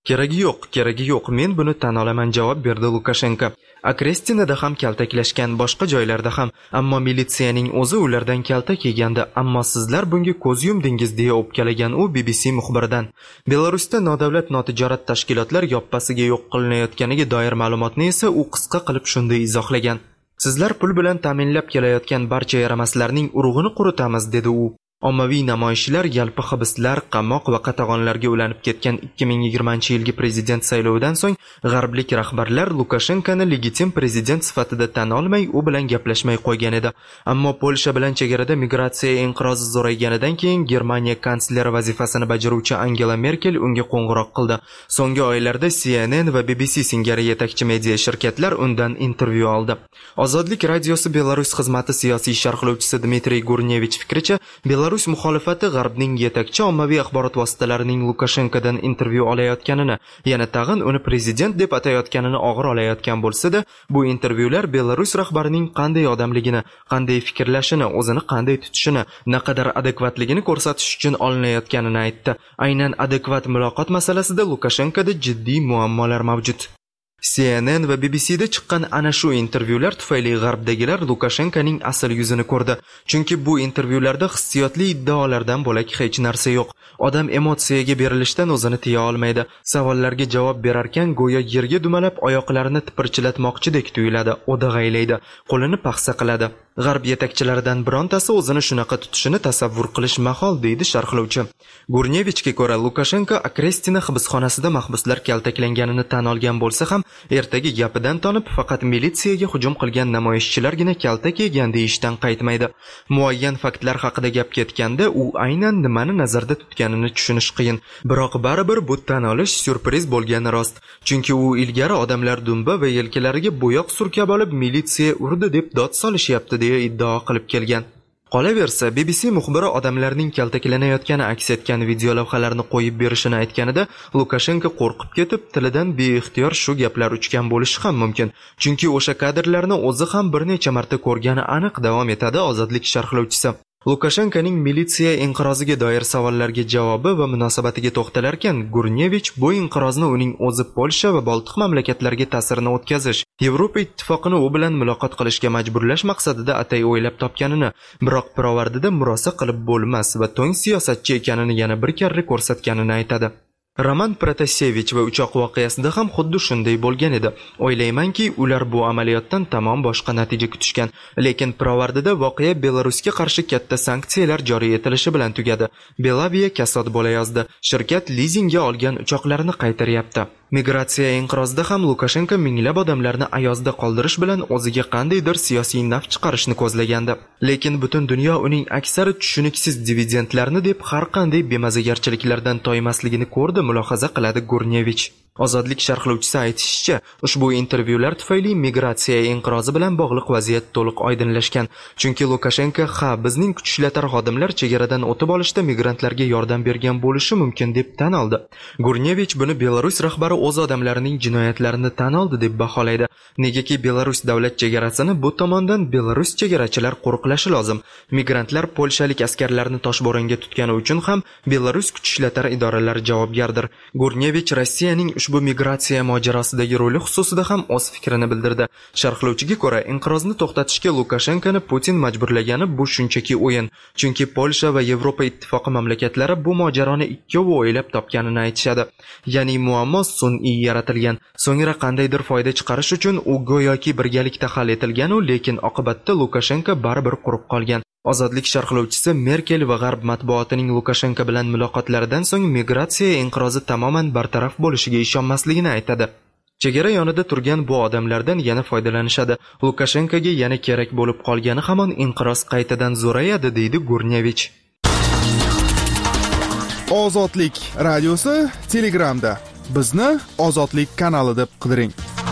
Speaker 11: Keragi yo'q, men buni tan olaman, javob berdi Lukashenko. Akrestinada ham kaltaklashgan, boshqa joylarda ham, ammo militsiyaning o'zi ulardan kaltak yegandi, ammo sizlar bunga ko'z yumdingiz deya o'pkalagan u BBC muxbiridan. Belarusda nodavlat notijorat tashkilotlar yoppasiga yo'q qilinayotganiga doir ma'lumotni esa u qisqa qilib shunday izohlagan. Sizlar pul bilan ta'minlab kelayotgan barcha yaramaslarning urug'ini quritamiz, dedi u. Ommaviy namoyishlar, yalpi hibslar, qamoq va qatag'onlarga ulanib ketgan 2020-yilgi prezident saylovidan so'ng g'arblik rahbarlar Lukashenkoni legitim prezident sifatida tan olmay, u bilan gaplashmay qo'ygan edi. Ammo Polsha bilan chegarada migratsiya inqirozi zo'rayganidan keyin Germaniya kansleri vazifasini bajaruvchi Angela Merkel unga qo'ng'iroq qildi. So'nggi oylarda CNN va BBC singari yetakchi media shirkatlar undan intervyu oldi. Ozodlik radiosi Belarus xizmati siyosiy sharhlovchisi Dmitriy Gurnevich fikricha, Belarus muxolifati G'arbning yetakchi ommaviy axborot vositalarining Lukashenkodan intervyu olayotganini, yana tag'in uni prezident deb atayotganini og'ir olayotgan bo'lsa-da, bu intervyular Belarus rahbarining qanday odamligini, qanday fikrlashini, o'zini qanday tutishini, naqadar adekvatligini ko'rsatish uchun olinayotganini aytdi. Aynan adekvat muloqot masalasida Lukashenkoda jiddiy muammolar mavjud. CNN va BBC'da chiqqan ana shu intervyular tufayli g'arbdagilar Lukashenkoning asl yuzini ko'rdi. Chunki bu intervyularda hissiyotli iddaolardan bo'lak hech narsa yo'q. Odam emotsiyaga berilishdan o'zini tiya olmaydi. Savollarga javob berarkan go'yo yerga dumalab oyoqlarini tipirchilatmoqchidek tuyuladi, o'dag'aylaydi, qo'lini paxsa qiladi. G'arb yetakchilaridan birontasi o'zini shunaqa tutishini tasavvur qilish mahol, deydi sharhlovchi. Gurnevichga ko'ra, Lukashenko Akrestina hibsxonasida mahbuslar kaltaklanganini tan olgan bo'lsa ham, ertaga gapidan tonib faqat militsiyaga hujum qilgan namoyishchilargina kaltak yegan deyishdan qaytmaydi. Muayyan faktlar haqida gap ketganda, u aynan nimani nazarda tutganini tushunish qiyin. Biroq baribir bu tan olish syurpriz bo'lgani rost. Chunki u ilgari odamlar dumba va yelkalariga bo'yoq surkab olib militsiya urdi deb dod solishyapti deya iddao qilib kelgan. Qolaversa, BBC muxbiri odamlarning kaltaklanayotgani aks etgan video lavhalarni qo'yib berishini aytganida, Lukashenko qo'rqib ketib, tilidan beixtiyor shu gaplar uchgan bo'lishi ham mumkin. Chunki o'sha kadrlarni o'zi ham bir necha marta ko'rgani aniq, davom etadi Ozodlik sharhlovchisi. Lukashenkoning militsiya inqiroziga doir savollarga javobi va munosabatiga to'xtalarkan, Gurnevich bu inqirozni uning o'zi Polsha va Boltiq mamlakatlariga ta'sirini o'tkazish, Yevropa ittifoqini u bilan muloqot qilishga majburlash maqsadida atay o'ylab topganini, biroq pirovardida murosa qilib bo'lmas va to'ng siyosatchi ekanini yana bir karra ko'rsatganini aytadi. Roman Protasevich va uchoq voqeasida ham xuddi shunday bo'lgan edi. O'ylaymanki, ular bu amaliyotdan tamom boshqa natija kutishgan, lekin pirovardida voqea Belarusga qarshi katta sanksiyalar joriy etilishi bilan tugadi. Belavia kasod bo'layozdi. Shirkat lizingga olgan uchoqlarni qaytaryapti. Migratsiya inqirozida ham Lukashenko minglab odamlarni ayozda qoldirish bilan o'ziga qandaydir siyosiy naf chiqarishni ko'zlagandi. Lekin butun dunyo uning aksari tushuniksiz dividendlarni deb har qanday bemazagarchiliklardan toymasligini ko'rdi, mulohaza qiladi Gurnevich. Ozodlik sharhlovchisi aytishicha, ushbu intervyular tufayli migratsiya inqirozi bilan bog'liq vaziyat to'liq oydinlashgan. Chunki Lukashenko bizning kuch ishlatar xodimlar chegaradan o'tib olishda migrantlarga yordam bergan bo'lishi mumkin deb tan oldi. Gurnevich buni Belarus rahbari o'z odamlarining jinoyatlarini tan oldi deb baholaydi. Negaki Belarus davlat chegarasini bu tomondan Belarus chegarachilar qo'riqlashi lozim. Migrantlar polshalik askarlarni toshbo'ronga tutgani uchun ham Belarus kuch ishlatar idoralari javobgardir. Gurnevich Rossiyaning ushbu migratsiya mojarosidagi roli xususida ham o'z fikrini bildirdi. Sharhlovchiga ko'ra, inqirozni to'xtatishga Lukashenkoni Putin majburlagani bu shunchaki o'yin. Chunki Polsha va Yevropa ittifoqi mamlakatlari bu mojaroni ikkovi o'ylab topganini aytishadi. Ya'ni muammo sun'iy yaratilgan, so'ngra qandaydir foyda chiqarish uchun u go'yoki birgalikda hal etilgan, lekin oqibatda Lukashenko baribir qurib qolgan. Ozodlik sharhlovchisi Merkel va G'arb matbuotining Lukashenko bilan muloqotlaridan so'ng migratsiya inqirozi tamoman bartaraf bo'lishiga ishonmasligini aytadi. Chegara yonida turgan bu odamlardan yana foydalanishadi. Lukashenkoga yana kerak bo'lib qolgani hamon inqiroz qaytadan zo'rayadi, deydi Gurnevich.
Speaker 4: Ozodlik radiosi Telegramda. Bizni Ozodlik kanali deb qidiring.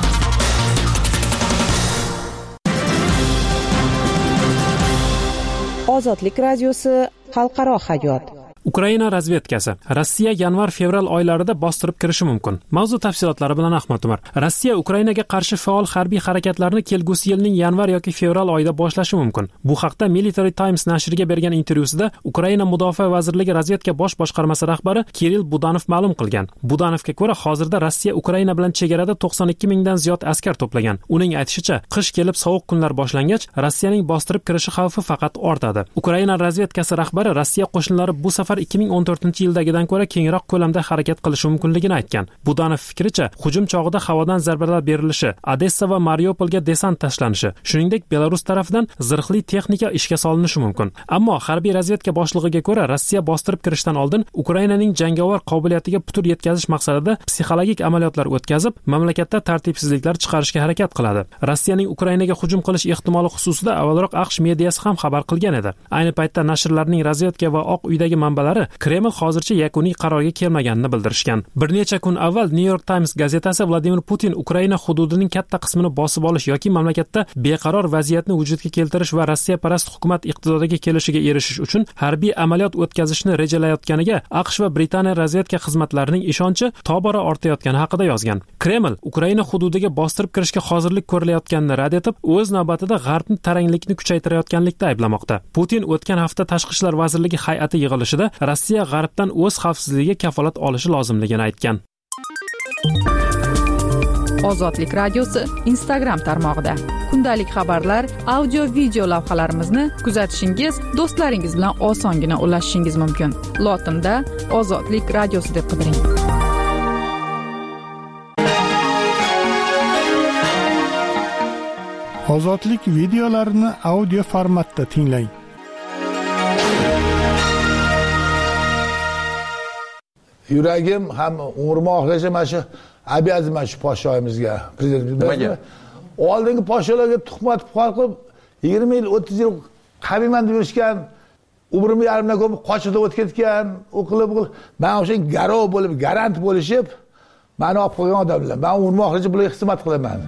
Speaker 3: Ozodlik radiosi xalqaro hayot.
Speaker 12: Ukraina razvedkasi Rossiya yanvar-fevral oylarida bostirib kirishi mumkin. Mavzu tafsilotlari bilan Ahmad Umar. Rossiya Ukrainaga qarshi faol harbiy harakatlarni kelgusi yilning yanvar yoki fevral oyida boshlashi mumkin. Bu haqda Military Times nashriga bergan intervyusida Ukraina Mudofaa vazirligi razvedka bosh boshqarmasi rahbari Kirill Budanov ma'lum qilgan. Budanovga ko'ra, hozirda Rossiya Ukraina bilan chegarada 92 mingdan ziyod askar to'plagan. Uning aytishicha, qish kelib sovuq kunlar boshlangach, Rossiyaning bostirib kirishi xavfi faqat ortadi. Ukraina razvedkasi rahbari Rossiya qo'shinlari bu safar 2014-yildagidan ko'ra kengroq ko'lamda harakat qilishi mumkinligini aytgan. Budanov fikricha, hujum chog'ida havodan zarbalar berilishi, Odessa va Mariupolga desant tashlanishi, shuningdek Belarus tomonidan zirhli texnika ishga solinishi mumkin. Ammo harbiy razvedka boshlig'iga ko'ra, Rossiya bostirib kirishdan oldin Ukrainaning jangovar qobiliyatiga putur yetkazish maqsadida psixologik amaliyotlar o'tkazib, mamlakatda tartibsizliklar chiqarishga harakat qiladi. Rossiyaning Ukrainaga hujum qilish ehtimoli xususida avvalroq AQSh mediyasi ham xabar qilgan edi. Ayni paytda nashrlarning razvedka va Oq uydagi manbalari Kreml hozircha yakuniy qarorga kelmaganini bildirishgan. Bir necha kun avval New York Times gazetasi Vladimir Putin Ukraina hududining katta qismini bosib olish yoki mamlakatda beqaror vaziyatni vujudga keltirish va Rossiya parast hukumat iqtidoriga kelishiga erishish uchun harbiy amaliyot o'tkazishni rejalayotganiga AQSh va Britaniya razvedka xizmatlarining ishonchi tobora ortayotgani haqida yozgan. Kreml Ukraina hududiga bostirib kirishga hozirlik ko'rilayotganini rad etib, o'z navbatida G'arbni taranglikni kuchaytirayotganlikda ayblamoqda. Putin o'tgan hafta Tashqi ishlar vazirligi hay'ati yig'ilishida Rossiya G'arbdan o'z xavfsizligiga kafolat olishi lozimligini aytgan.
Speaker 5: Ozodlik radiosi Instagram tarmog'ida kundalik xabarlar, audio, video lavhalarimizni kuzatishingiz, do'stlaringiz bilan osongina ulashishingiz mumkin. Lotinda Ozodlik radiosi deb qidiring.
Speaker 1: Ozodlik videolarini audio formatda tinglang.
Speaker 13: Yuragim ham umrim oxirigacha mana shu обязан shu podshoyimizga, prezidentimizga. Oldingi podsholarga tuhmat qilib 20 yil, 30 yil qabiman deb yurishgan, umrimni yarimdan ko'p qochib o'tib ketgan, o'qilib, men o'sha garov bo'lib, garant bo'lishib, meni olib qo'ygan odamlar. Men umrim oxirigacha bularga xizmat qilaman.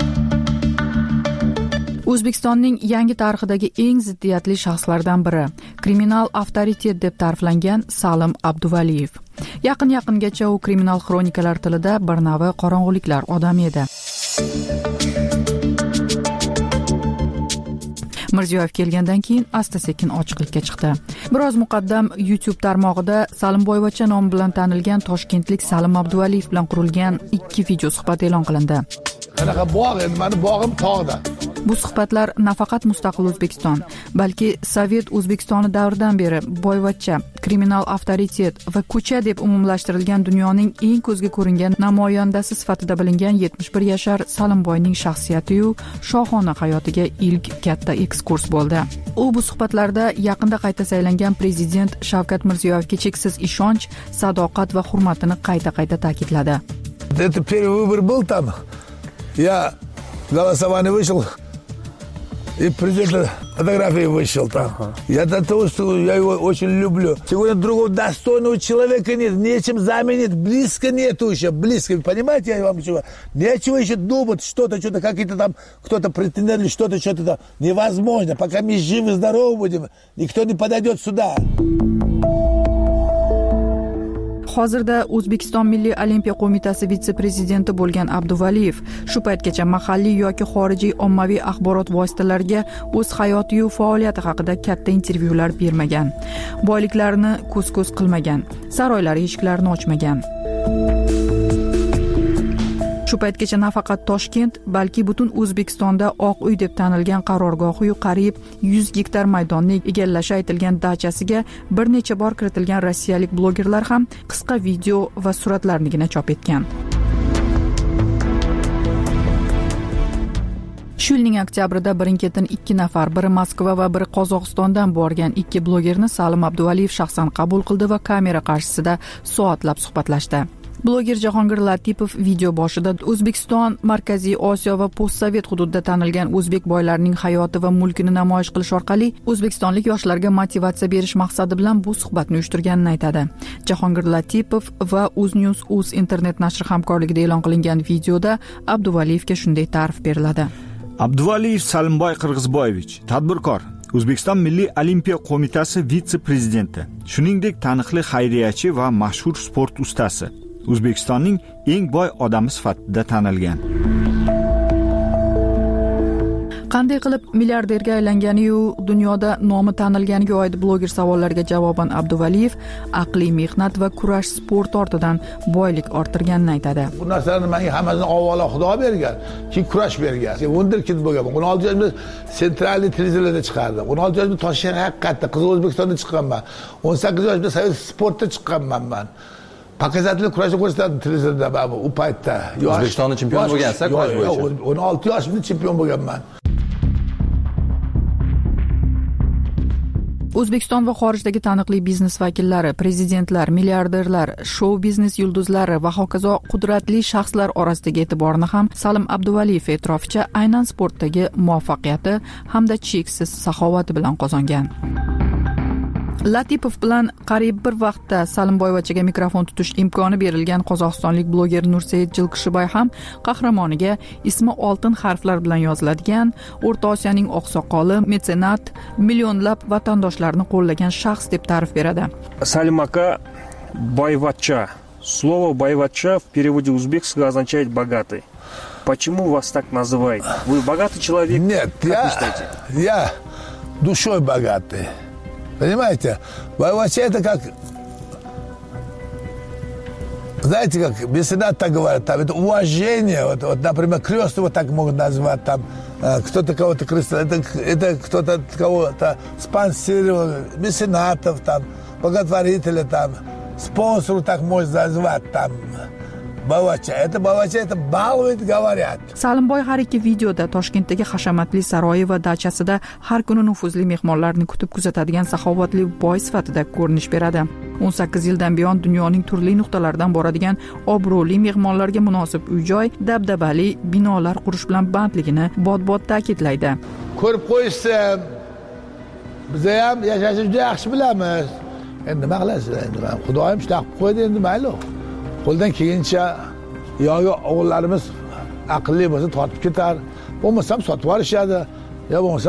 Speaker 5: O'zbekistonning yangi tarixidagi eng ziddiyatli shaxslardan biri, kriminal avtoritet deb ta'riflangan Salim Abduvaliyev. Yaqingacha u kriminal xronikalar tilida bir navi qorong'uliklar odami edi. Mirziyoyev kelgandan keyin asta-sekin ochiqlikka chiqdi. Biroz muqaddam YouTube tarmog'ida Salimboyevacha nomi bilan tanilgan toshkentlik Salim Abduvaliyev bilan qurilgan 2 video suhbat e'lon qilindi.
Speaker 13: Qanaqa bog' endi, meni bog'im tog'da.
Speaker 5: Bu suhbatlar nafaqat mustaqil O'zbekiston, balki Sovet O'zbekistoni davridan beri boyvachcha, kriminal avtoritet va ko'cha deb umumlashtirilgan dunyoning eng ko'zga ko'ringan namoyandasi sifatida bilingan 71 yashar Salimboyning shaxsiyati-yu shohona hayotiga ilk katta ekskurs bo'ldi. U bu suhbatlarda yaqinda qayta saylangan prezident Shavkat Mirziyoyevga cheksiz ishonch, sadoqat va hurmatini qayta ta'kidladi.
Speaker 13: Это первый выбор был там. Я голосование вышел. И президент фотографии вышел там. Я до того, что я его очень люблю. Сегодня другого достойного человека нет. Нечем заменить. Близко нету еще. Близко. Понимаете, я вам чего? Нечего еще думать. Что-то какие-то там, кто-то претендент, что-то там. Невозможно. Пока мы живы, здоровы будем, никто не подойдет сюда.
Speaker 5: Hozirda O'zbekiston Milliy Olimpiya qo'mitasi vitse-prezidenti bo'lgan Abduvaliyev shu paytgacha mahalliy yoki xorijiy ommaviy axborot vositalariga o'z hayoti va faoliyati haqida katta intervyular bermagan. Boyliklarini ko'z qilmagan, saroylar eshiklarini ochmagan. Shu paytgacha nafaqat Toshkent, balki butun O'zbekistonda Oq uy deb tanilgan qarorgohi qariyb 100 gektar maydonni egallashi aytilgan dachasiga bir necha bor kiritilgan rossiyalik blogerlar ham qisqa video va suratlarnigina chop etgan. Shu yilning oktyabrida birin-ketin 2 nafar, biri Moskva va biri Qozog'istondan borgan 2 blogerni Salim Abduvaliyev shaxsan qabul qildi va kamera qarshisida soatlab suhbatlashdi. Bloger Jahongir Latipov video boshida O'zbekiston, Markaziy Osiyo va postsovet hududida tanilgan o'zbek boylarining hayoti va mulkini namoyish qilish orqali o'zbekistonlik yoshlarga motivatsiya berish maqsadi bilan bu suhbatni uyushtirganini aytadi. Jahongir Latipov va UzNews.uz internet nashri hamkorligida e'lon qilingan videoda Abduvaliyevga shunday ta'rif beriladi.
Speaker 14: Abduvaliyev Salimboy Qirg'izboyevich, tadbirkor, O'zbekiston Milliy Olimpiya qo'mitasi vitse-prezidenti, shuningdek taniqli xayriyachi va mashhur sport ustasi. O'zbekistonning eng boy odami sifatida tanilgan. Qanday qilib milliarderga aylangani-yu dunyoda nomi tanilganiga oid bloger savollariga javoban Abduvaliyev aqliy mehnat va kurash sport ortidan boylik orttirganini aytadi.
Speaker 13: Bu narsalarni menga hammasini avvalo Xudo bergan, keyin kurash bergan. Wunderkind bo'lganman. 16 yoshimda sentralniy televizorlarda chiqardim. 16 yoshimda Toshkent haqiqatda Qizil O'zbekistonda chiqqanman. 18 yoshimda Sovet sportda chiqqanman men. Показательный kurash ko'rsatdim televizorda u paytda.
Speaker 15: O'zbekistonning chempion bo'lgansiz kurash bo'yicha.
Speaker 13: 16 yoshimda chempion bo'lganman.
Speaker 5: O'zbekiston va xorijdagi taniqli biznes vakillari, prezidentlar, milliarderlar, shou biznes yulduzlari va hokazo qudratli shaxslar orasidagi e'tiborni ham Salim Abduvaliyev e'tiroficha aynan sportdagi muvaffaqiyati hamda cheksiz saxovati bilan qozongan. Latipov bilan qariyb bir vaqtda Salimboyevachaga mikrofon tutish imkoni berilgan qozog'istonlik bloger Nurseyit Jilqishiboy ham qahramoniga ismi oltin harflar bilan yoziladigan, O'rta Osiyoning oqsoqoli, metsenat, millionlab vatandoshlarni qo'llagan shaxs deb ta'rif beradi.
Speaker 16: Salim aka boyvachcha. Слово boyvachcha в переводе узбекского означает богатый. Почему вас так называют? Вы богатый человек?
Speaker 13: Нет, я душой богатый. Понимаете? Боевача это как, знаете, как меценат так говорят, там это уважение, вот, например, крестного так могут назвать, там кто-то кого-то крестил, это кто-то кого-то спонсировал, меценатов, там, благотворителя, там, спонсору так можно назвать, там. Boyvachcha, это balvit говорят.
Speaker 5: Salimboy har ikki videoda Toshkentdagi hashamatli saroyi va dachasida har kuni nufuzli mehmonlarni kutib kuzatadigan saxovatli boy sifatida ko'rinish beradi. 18 yildan buyon dunyoning turli nuqtalaridan boradigan obro'li mehmonlarga munosib uy-joy, dabdabali binolar qurish bilan bandligini bod-bod ta'kidlaydi.
Speaker 13: Ko'rib qo'yishsam, biz ham yashashni juda yaxshi bilamiz. Endi nima qilasiz? Endi Xudoyim shunaqa qilib qo'ydi, endi mayli. Qo'ldan kelgancha yo'q o'g'illarimiz aqlli bo'lsa tortib ketar, bo'lmasam sotib yuborishadi, yo bo'lmasam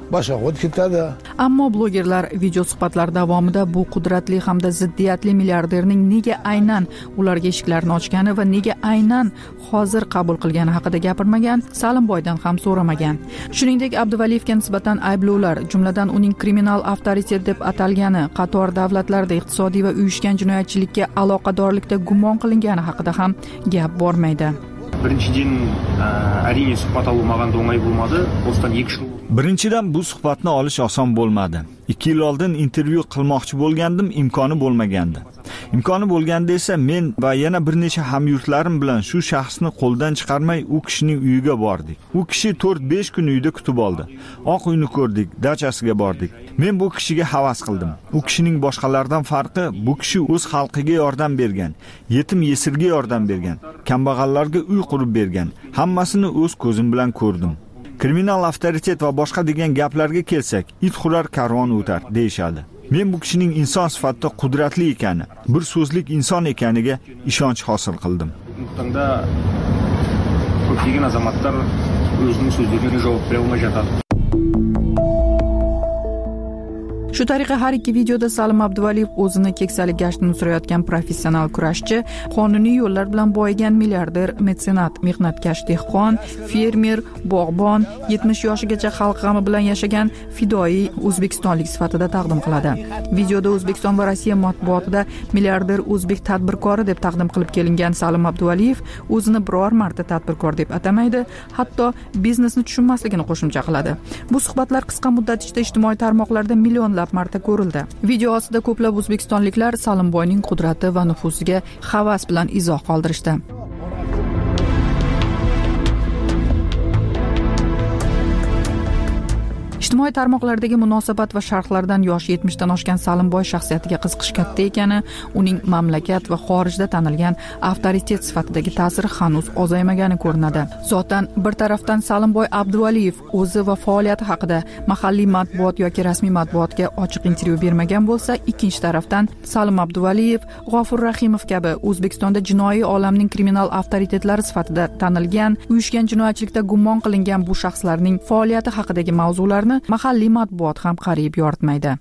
Speaker 13: boshqa yoqqa ketadi.
Speaker 5: Ammo blogerlar video suhbatlar davomida bu qudratli hamda ziddiyatli milliarderning nega aynan ularga eshiklarni ochgani va nega aynan hozir qabul qilgani haqida gapirmagan, Salimboydan ham so'ramagan. Shuningdek, Abduvaliyevga nisbatan ayblovlar, jumladan uning kriminal avtoritet deb atalgani, qator davlatlarda iqtisodiy va uyushgan jinoyatchilikka aloqadorlikda gumon qilingani haqida ham gap bormaydi.
Speaker 16: Birinchidan, әрине suhbat olу mаған оңай bo'lmadi. Осыдан 2 yil.
Speaker 14: Birinchidan bu suhbatni olish oson bo'lmadi. 2 yil oldin intervyu qilmoqchi bo'lgandim, imkoni bo'lmagandi. Imkoni bo'lganda esa men va yana bir necha hamyurtlarim bilan shu shaxsni qo'ldan chiqarmay u kishining uyiga bordik. U kishi 4-5 kun uyda kutib oldi. Oq uyni ko'rdik, dachasiga bordik. Men bu kishiga havas qildim. U kishining boshqalardan farqi, bu kishi o'z xalqiga yordam bergan, yetim yesirga yordam bergan, kambag'allarga uy qurib bergan. Hammasini o'z ko'zim bilan ko'rdim. Kriminal avtoritet va boshqa degan gaplarga kelsak, it xurar karvon o'tar deyshadi. Men bu kishining inson sifatida qudratli ekani, bir so'zlik inson ekaniga ishonch hosil qildim.
Speaker 16: Bunda ko'pchilik azamatlar o'zining so'zlariga javob bera olmay yotadi.
Speaker 5: Shu tariqa har ikki videoda Salim Abduvaliyev o'zini keksalik gashtini surayotgan professional kurashchi, qonuniy yo'llar bilan boyigan milliarder, metsenat, mehnatkash dehqon, fermer, bog'bon, 70 yoshigacha xalq g'ami bilan yashagan fidoi o'zbekistonlik sifatida taqdim qiladi. Videoda O'zbekiston va Rossiya matbuotida milliarder o'zbek tadbirkori deb taqdim qilib kelingan Salim Abduvaliyev o'zini biror marta tadbirkor deb atamaydi, hatto biznesni tushunmasligini qo'shimcha qiladi. Bu suhbatlar qisqa muddat ichida ijtimoiy tarmoqlarda millionlab marta ko'rildi. Video ostida ko'plab o'zbekistonliklar Salimboyning qudrati va nufuziga havas bilan izoh qoldirishdi. Ijtimoiy tarmoqlardagi munosabat va sharhlardan yoshi 70 dan oshgan Salimboy shaxsiyatiga qiziqish katta ekani, uning mamlakat va xorijda tanilgan avtoritet sifatidagi ta'siri hanuz ozaymagani ko'rinadi. Zotan bir tarafdan Salimboy Abduvaliyev o'zi va faoliyati haqida mahalliy matbuot yoki rasmiy matbuotga ochiq intervyu bermagan bo'lsa, ikkinchi tarafdan Salim Abduvaliyev, G'ofur Rahimov kabi O'zbekistonda jinoiy olamning kriminal avtoritetlari sifatida tanilgan, uyushgan jinoyatchilikda gumon qilingan bu shaxslarning faoliyati haqidagi mavzularni mahalliy matbuot ham qariyib yoritmaydi.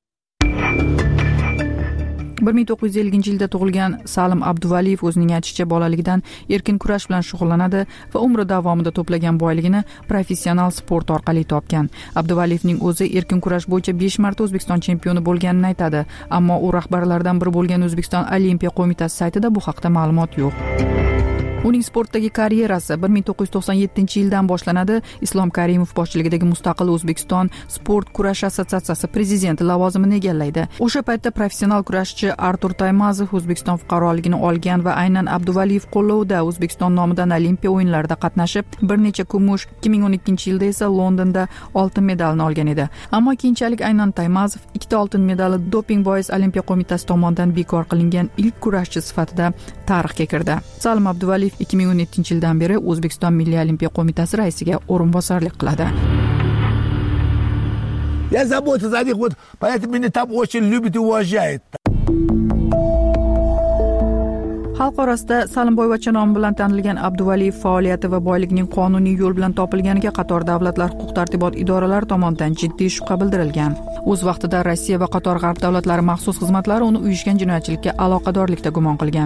Speaker 5: 1950-yilda tug'ilgan Salim Abduvaliyev o'zining aytishicha bolaligidan erkin kurash bilan shug'ullanadi va umri davomida to'plagan boyligini professional sport orqali topgan. Abduvaliyevning o'zi erkin kurash bo'yicha 5 marta O'zbekiston chempioni bo'lganini aytadi, ammo u rahbarlardan biri bo'lgan O'zbekiston Olimpiya qo'mitasi saytida bu haqda ma'lumot yo'q. Uning sportdagi karyerasi 1997-yildan boshlanadi. Islom Karimov boshchiligidagi mustaqil O'zbekiston sport kurash assotsiatsiyasi prezidenti lavozimini egallaydi. O'sha paytda professional kurashchi Artur Taymazov O'zbekiston fuqaroligini olgan va aynan Abduvaliyev qo'llovida O'zbekiston nomidan Olimpiya o'yinlarida qatnashib, bir necha kumush, 2012-yilda esa Londonda oltin medalni olgan edi. Ammo keyinchalik aynan Taymazov 2 oltin medali doping bois Olimpiya qo'mitasi tomonidan bekor qilingan ilk kurashchi sifatida tarixga kirdi. Salim Abduvaliyev 2017-yildan beri O'zbekiston Milliy Olimpiya qo'mitasi raisiga o'rinbosarlik qiladi.
Speaker 13: Я заботился о них, вот поэтому меня там очень любят и уважают.
Speaker 5: Xalq orasida Salimboyvachcha nomi bilan tanilgan Abduvaliyev faoliyati va boyligining qonuniy yo'l bilan topilganiga qator davlatlar huquq-tartibot idoralari tomonidan jiddiy shubha bildirilgan. O'z vaqtida Rossiya va qator g'arb davlatlari maxsus xizmatlari uni uyushgan jinoyatchilikka aloqadorlikda gumon qilgan.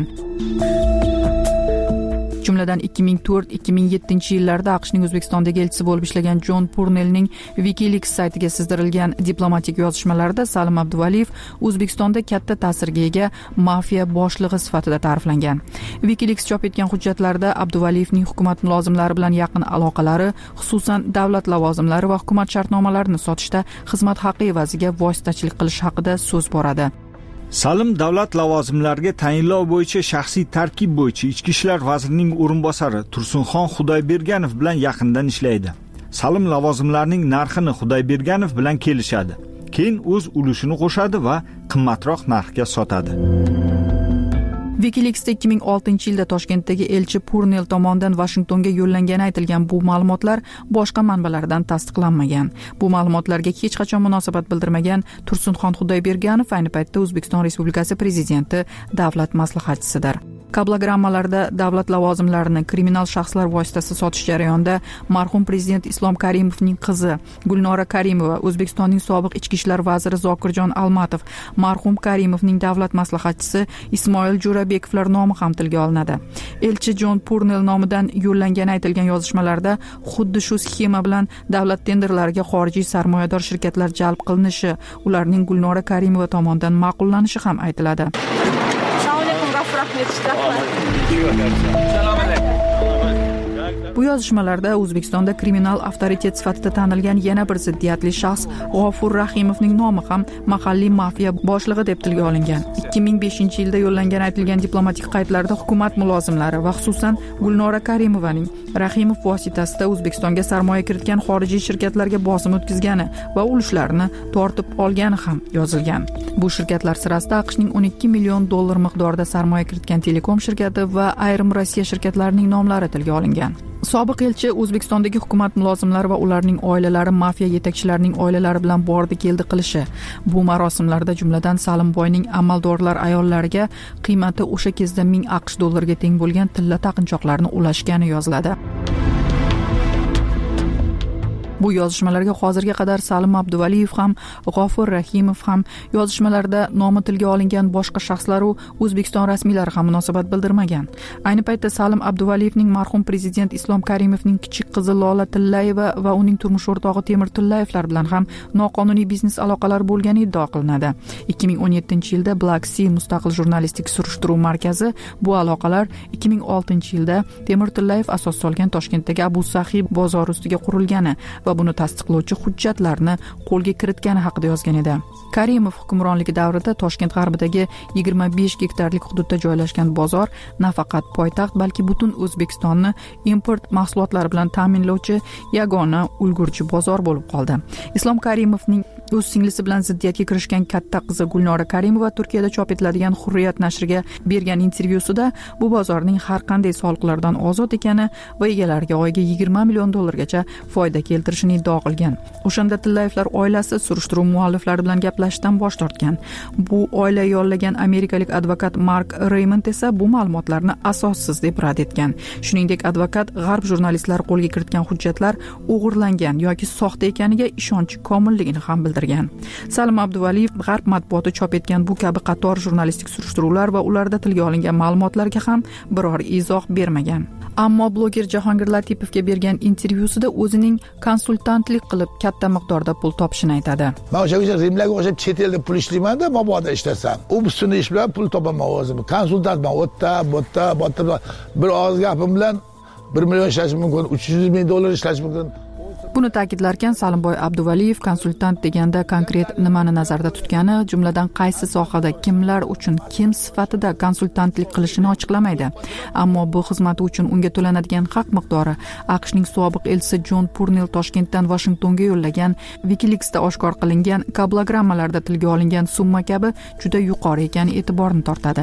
Speaker 5: Jumladan 2004-2007-yillarda AQShning O'zbekistondagi elchisi bo'lib ishlagan John Purnellning WikiLeaks saytiga sizdirilgan diplomatik yozishmalarida Salim Abduvaliyev O'zbekistonda katta ta'sirga ega mafiya boshlig'i sifatida ta'riflangan. WikiLeaks chop etgan hujjatlarda Abduvaliyevning hukumat mulozimlari bilan yaqin aloqalari, xususan davlat lavozimlari va hukumat shartnomalarini sotishda xizmat haqi evaziga vositachilik qilish haqida so'z boradi.
Speaker 14: Salim davlat lavozimlariga tayinlov bo'yicha shaxsiy tarkib bo'yicha Ichki ishlar vazirining o'rinbosari Tursunxon Xudoyberganov bilan yaqindan ishlaydi. Salim lavozimlarining narxini Xudoyberganov bilan kelishadi. Keyin o'z ulushini qo'shadi va qimmatroq narxga sotadi.
Speaker 5: WikiLeaksda 2006-yilda Toshkentdagi elchi Purnell tomonidan Vashingtonga yo'llangani aytilgan bu ma'lumotlar boshqa manbalardan tasdiqlanmagan. Bu ma'lumotlarga hech qachon munosabat bildirmagan Tursunxon Xudoyberganov ayni paytda O'zbekiston Respublikasi prezidenti davlat maslahatchisidir. Kablogrammalarda davlat lavozimlarini kriminal shaxslar vositasi sotish jarayonida marhum prezident Islom Karimovning qizi Gulnora Karimova, O'zbekistonning sobiq ichki ishlar vaziri Zokirjon Almatov, marhum Karimovning davlat maslahatchisi Ismoil Jo'rabekovlar nomi ham tilga olinadi. Elchi Jon Purnell nomidan yo'llangani aytilgan yozishmalarda xuddi shu sxema bilan davlat tenderlariga xorijiy sarmoyador shirkatlar jalb qilinishi, ularning Gulnora Karimova tomonidan ma'qullanishi ham aytiladi. Bu yozishmalarda O'zbekistonda kriminal avtoritet sifatida tanilgan yana bir ziddiyatli shaxs G'ofur Rahimovning nomi ham mahalliy mafiya boshlig'i deb tilga olingan. 2005-yilda yo'llangan aytilgan diplomatik qaydlarda hukumat mulozimlari va xususan Gulnora Karimovaning Rahimov vositasida O'zbekistonga sarmoya kiritgan xorijiy shirkatlarga bosim o'tkazgani va ulushlarni tortib olgani ham yozilgan. Bu shirkatlar sirasida AQShning 12 million dollar miqdorida sarmoya kiritgan Telekom shirkati va ayrim Rossiya shirkatlarining nomlari tilga olingan. Sobiq elchi O'zbekistondagi hukumat mulozimlari va ularning oilalari mafiya yetakchilarining oilalari bilan bordi-keldi qilishi, bu marosimlarda jumladan Salimboyning amaldorlar ayollariga qiymati o'sha kezda 1000 AQSh dollariga teng bo'lgan tilla taqinchoqlarni ulashgani yoziladi. Bu yozishmalarga hozirga qadar Salim Abduvaliyev ham, G'ofur Rahimov ham, yozishmalarda nomi tilga olingan boshqa shaxslar va O'zbekiston rasmiylari ham munosabat bildirmagan. Ayni paytda Salim Abduvaliyevning marhum prezident Islom Karimovning kichik qizi Lola Tillayeva va uning turmush o'rtog'i Temur Tillayevlar bilan ham noqonuniy biznes aloqalari bo'lgani iddao qilinadi. 2017-yilda Black Sea mustaqil jurnalistik surishtiruv markazi bu aloqalar 2006-yilda Temur Tillayev asos solgan Toshkentdagi Abu Sahiy bozori ustiga qurilgani va buni tasdiqlovchi hujjatlarni qo'lga kiritgani haqida yozgan edi. Karimov hukmronligi davrida Toshkent g'arbidagi 25 gektarlik hududda joylashgan bozor nafaqat poytaxt, balki butun O'zbekistonni import mahsulotlari bilan ta'minlovchi yagona ulgurji bozor bo'lib qoldi. Islom Karimovning o'z singlisi bilan ziddiyatga kirishgan katta qizi Gulnora Karimova Turkiyada chop etiladigan Hurriyat nashriga bergan intervyusida bu bozorning har qanday soliqlardan ozod ekani va egalariga oyiga 20 million dollargacha foyda keltirishini iddao qilgan. O'shanda Tillayevlar oilasi surishtiruv mualliflari bilan gaplashishdan bosh tortgan. Bu oila yollagan amerikalik advokat Mark Raymond esa bu ma'lumotlarni asossiz deb rad etgan. Shuningdek, advokat g'arb jurnalistlari qo'lga kiritgan hujjatlar o'g'irlangan yoki soxta ekaniga ishonchi komilligini ham bildirgan. Salim Abduvaliyev g'arb matbuoti chop etgan bu kabi qator jurnalistik surishtiruvlar va ularda tilga olingan ma'lumotlarga ham biror izoh bermagan. Ammo bloger Jahongir Latipovga bergan intervyusida o'zining konsultantlik qilib katta miqdorda pul topishini aytadi.
Speaker 13: Men o'sha Rimlarga o'xshab chet elda pul ishlayman-da, mabodo ishlasam. U ustuni ish bilan pul topaman o'zim. Konsultantman, o'tda, bir og'iz gapim bilan 1 million ishlash mumkin, 300 ming dollar ishlash mumkin.
Speaker 5: Buni ta'kidlarkan Salimboy Abduvaliyev konsultant deganda konkret nimani nazarda tutgani, jumladan qaysi sohada kimlar uchun kim sifatida konsultantlik qilishini ochiqlamaydi. Ammo bu xizmati uchun unga to'lanadigan haq miqdori AQShning sobiq elchisi Jon Purnell Toshkentdan Washingtonga yo'llagan WikiLeaksda oshkor qilingan kablogrammalarda tilga olingan summa kabi juda yuqori ekani e'tiborni tortadi.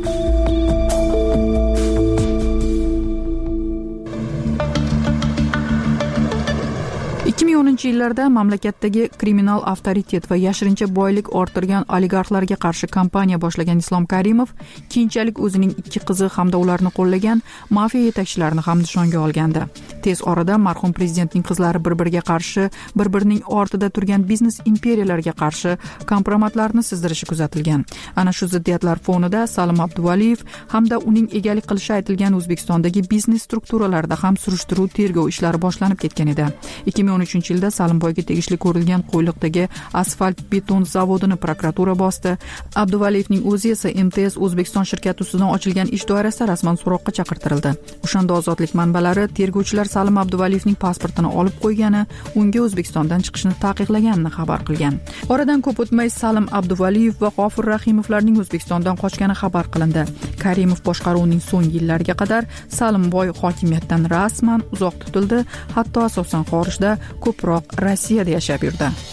Speaker 5: 2010-yillarda mamlakatdagi kriminal avtoritet va yashirincha boylik orttirgan oligarxlarga qarshi kampaniya boshlagan Islom Karimov keyinchalik o'zining 2 qizi hamda ularni qo'llagan mafiya yetakchilarini ham nishonga olgandi. Tez orada marhum prezidentning qizlari bir-biriga qarshi, bir-birining ortida turgan biznes imperiyalarga qarshi kompromatlarni sizdirishi kuzatilgan. Ana shu ziddiyatlar fonida Salim Abduvaliyev hamda uning egalik qilishi aytilgan O'zbekistondagi biznes strukturalarida ham surishtiruv tergov ishlari boshlanib ketgan edi. 2013-yilda Salimboyga tegishli ko'rilgan Qo'yliqdagi asfalt beton zavodini prokuratura bosdi. Abduvaliyevning o'zi esa MTS O'zbekiston shirkati ustidan ochilgan ish doirasida rasman so'roqqa chaqirtirildi. O'shanda ozodlik manbalari tergovchilar Salim Abduvaliyevning pasportini olib qo'ygani, unga O'zbekistondan chiqishni taqiqlaganini xabar qilgan. Oradan ko'p o'tmay Salim Abduvaliyev va G'ofur Rahimovlarning O'zbekistondan qochgani xabar qilindi. Karimov boshqaruvining so'nggi yillariga qadar Salimboy hokimiyatdan rasman uzoq tutildi, hatto asosan xorijda, ko'proq Rossiyada yashab yurdi.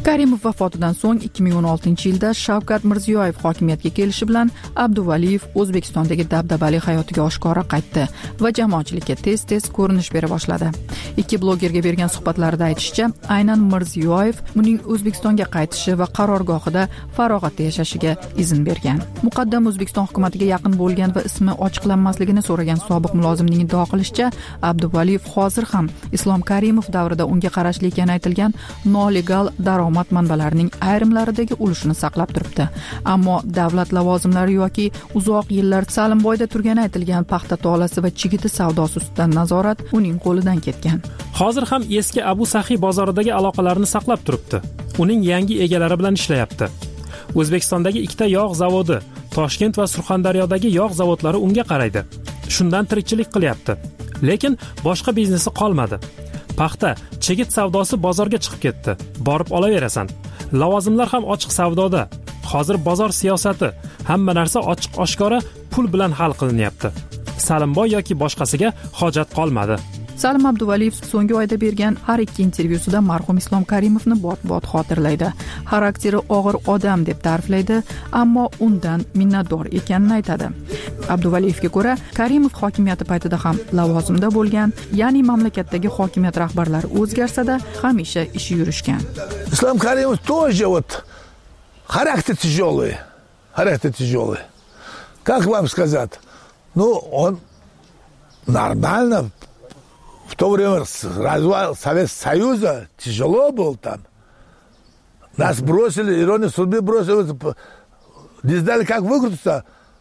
Speaker 5: Karimov vafotidan so'ng 2016-yilda Shavkat Mirziyoyev hokimiyatga kelishi bilan Abduvaliyev O'zbekistondagi dabdabali hayotiga oshkora qaytdi va jamoatchilikka tez-tez ko'rinish bera boshladi. Ikki blogerga bergan suhbatlarida aytishicha, aynan Mirziyoyev uning O'zbekistonga qaytishi va qarorgohida farog'atda yashashiga izn bergan. Muqaddam O'zbekiston hukumatiga yaqin bo'lgan va ismi ochiqlanmasligini so'ragan sobiq mulozimning iddao qilishicha, Abduvaliyev hozir ham Islom Karimov davrida unga qarashli ekani aytilgan nolegal daromad manbalarining ayrimlaridagi ulushini saqlab turibdi. Ammo davlat lavozimlari yoki uzoq yillar Salimboyda turgani aytilgan paxta tolasi va chigiti savdosi ustidan nazorat uning qo'lidan ketgan.
Speaker 12: Hozir ham eski Abu Saxiy bozoridagi aloqalarini saqlab turibdi. Uning yangi egalari bilan ishlayapti. O'zbekistondagi ikkita yog' zavodi, Toshkent va Surxondaryodagi yog' zavodlari unga qaraydi. Shundan tirikchilik qilyapti. Lekin boshqa biznesi qolmadi. Paxta, chigit savdosi bozorga chiqib ketdi. Borib olaverasan. Lavozimlar ham ochiq savdoda. Hozir bozor siyosati, hamma narsa ochiq-oshkora pul bilan hal qilinyapti. Salimboy yoki boshqasiga hojat qolmadi.
Speaker 5: Salim Abduvaliyev so'nggi oyda bergan har ikki intervyusida marhum Islom Karimovni bot-bot xotirlaydi. Xarakteri og'ir odam deb ta'riflaydi, ammo undan minnatdor ekanini aytadi. Abduvaliyevga ko'ra, Karimov hokimiyati paytida ham lavozimda bo'lgan, ya'ni mamlakatdagi hokimiyat rahbarlari o'zgarsa-da, hamisha ishi yurishgan.
Speaker 13: Islom Karimov тоже характер тяжелый. Характер тяжелый. Как вам сказать? Он нормально. В то время развал Советского Союза тяжело был там. Нас бросили, ирония судьбы бросили, не знали, как выкрутиться.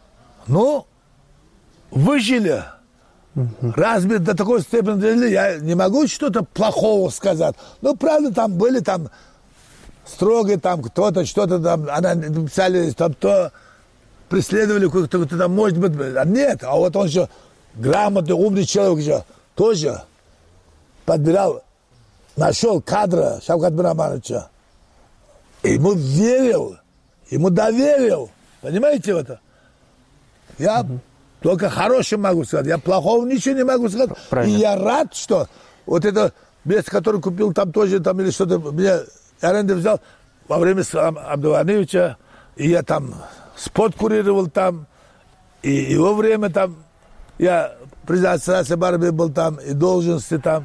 Speaker 13: Выжили. Разве до такой степени, я не могу что-то плохого сказать. Правда, там были строгие, кто-то, что-то там, она писали, там то преследовали, кто-то там, может быть, нет. А вот он еще грамотный, умный человек еще тоже подбирал, нашел кадра Шавката Миромоновича. Ему верил, ему доверил. Понимаете это? Я только хорошее могу сказать. Я плохого ничего не могу сказать. Правильно. И я рад, что вот это место, которое купил там тоже, там или что-то, меня аренду взял во время Абдувалиевича. И я там спот курировал там. И его время там, я президент Ассоциации Барби был там, и должности там.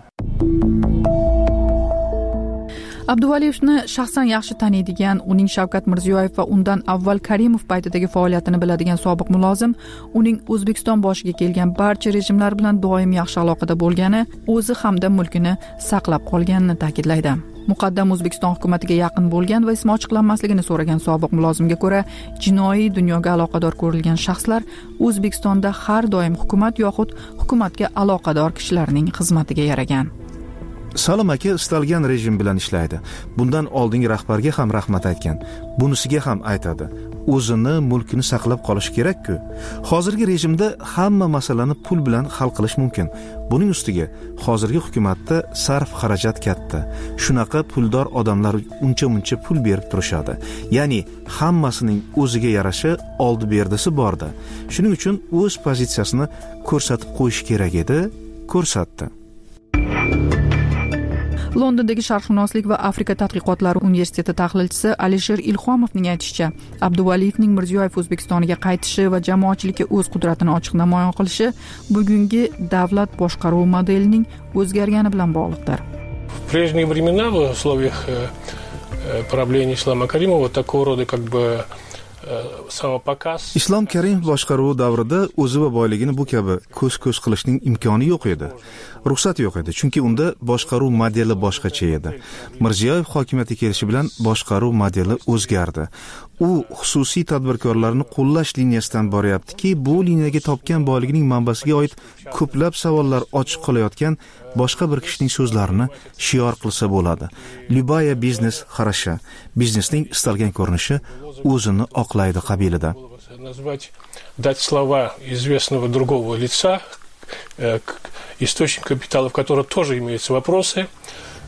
Speaker 5: Abduvaliyevni shaxsan yaxshi taniydigan, uning Shavkat Mirziyoyev va undan avval Karimov paytidagi faoliyatini biladigan sobiq mulozim, uning O'zbekiston boshiga kelgan barcha rejimlar bilan doim yaxshi aloqada bo'lgani, o'zi hamda mulkini saqlab qolganini ta'kidlaydi. Muqaddam O'zbekiston hukumatiga yaqin bo'lgan va ismi ochiqlanmasligini so'ragan sobiq mulozimga ko'ra, jinoiy dunyoga aloqador ko'rilgan shaxslar O'zbekistonda har doim hukumat yoxud hukumatga aloqador kishilarning xizmatiga yaragan.
Speaker 17: Salim aka istalgan rejim bilan ishlaydi. Bundan oldingi rahbarga ham rahmat aytgan. Bunisiga ham aytadi. O'zini, mulkini saqlab qolish kerak-ku. Hozirgi rejimda hamma masalani pul bilan hal qilish mumkin. Buning ustiga hozirgi hukumatda sarf xarajat katta. Shunaqa puldor odamlar uncha-muncha pul berib turishadi. Ya'ni hammasining o'ziga yarasha oldi-berdisi borda. Shuning uchun o'z pozitsiyasini ko'rsatib qo'yish kerak edi, ko'rsatdi.
Speaker 5: Londondagi Sharqshunoslik va Afrika tadqiqotlari universiteti tahlilchisi Alisher Ilhomovning aytishicha, Abduvaliyevning Mirziyoyev O'zbekistoniga qaytishi va jamoatchilikka o'z qudratini ochiq namoyon qilishi bugungi davlat boshqaruv modelining o'zgargani bilan bog'liqdir.
Speaker 18: В прежние времена, в условиях правления Ислама Каримова, такого рода
Speaker 17: Islom Karimov boshqaruvi davrida o'zi va boyligini bu kabi ko'z-ko'z qilishning imkoni yo'q edi. Ruxsat yo'q edi, chunki unda boshqaruv modeli boshqacha edi. Mirziyoyev hokimiyatga kelishi bilan boshqaruv modeli o'zgardi. U xususiy tadbirkorlarni qo'llash liniyasidan boryaptiki, bu liniyaga topgan boyligining manbasiga oid ko'plab savollar ochiq qolayotgan boshqa bir kishining so'zlarini shior qilsa bo'ladi. Любая biznes хороша. Biznesning istalgan ko'rinishi o'zini oqlaydi qabilida.
Speaker 18: Назвать, дать слова известного другого лица, источник капитала, в котором тоже имеются вопросы,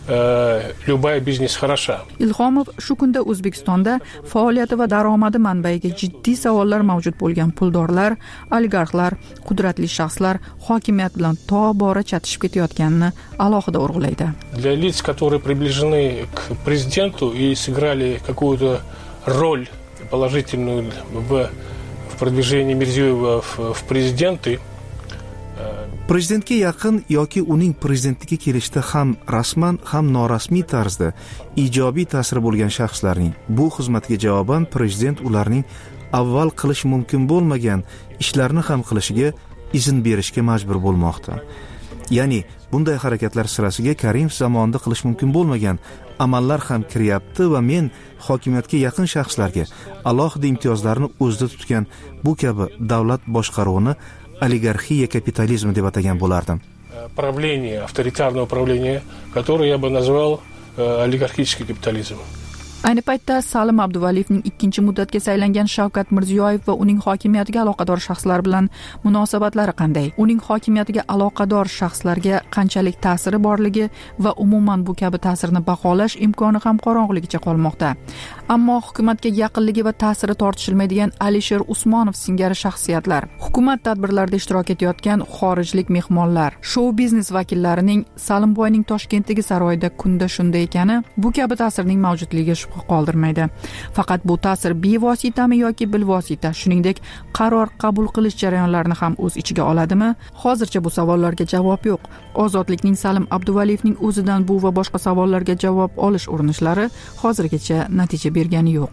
Speaker 18: любая бизнес хороша.
Speaker 5: Ilhomov shu kunda O'zbekistonda faoliyati va daromadi manbaiga jiddiy savollar mavjud bo'lgan puldorlar, oligarxlar, qudratli shaxslar hokimiyat bilan tobora chatishib ketayotganini alohida urg'ulaydi.
Speaker 18: Для лиц, которые приближены к президенту и сыграли какую-то роль положительную в продвижении Мирзиёева в президенты,
Speaker 17: prezidentga yaqin yoki uning prezidentlikka kelishda ham rasman ham norasmiy tarzda ijobiy ta'siri bo'lgan shaxslarning bu xizmatiga javoban prezident ularning avval qilish mumkin bo'lmagan ishlarni ham qilishiga izn berishga majbur bo'lmoqda. Ya'ni bunday harakatlar sirasiga Karimov zamonida qilish mumkin bo'lmagan amallar ham kiryapti va men hokimiyatga yaqin shaxslarga alohida imtiyozlarni o'zida tutgan bu kabi davlat boshqaruvini oligarxiya kapitalizmi deb atagan bo'lardim.
Speaker 18: Правление, авторитарное управление, которое я бы назвал олигархический капитализм.
Speaker 5: Ayni paytda Salim Abduvaliyevning ikkinchi muddatga saylangan Shavkat Mirziyoyev va uning hokimiyatiga aloqador shaxslar bilan munosabatlari qanday? Uning hokimiyatiga aloqador shaxslarga qanchalik ta'siri borligi va umuman bu kabi ta'sirni baholash imkoni ham qorong'uligicha qolmoqda. Ammo hukumatga yaqinligi va ta'siri tortishilmaydigan Alisher Usmonov singari shaxsiyatlar, hukumat tadbirlarida ishtirok etayotgan xorijlik mehmonlar, shou biznes vakillarining Salimboyning Toshkentdagi saroyida kunda shunday ekani bu kabi ta'sirning mavjudligiga shubha qoldirmaydi. Faqat bu ta'sir bevositami yoki bilvosita, shuningdek qaror qabul qilish jarayonlarini ham o'z ichiga oladimi? Hozircha bu savollarga javob yo'q. Ozodlikning Salim Abduvaliyevning o'zidan bu va boshqa savollarga javob olish urinishlari hozirgacha natija bergani yo'q.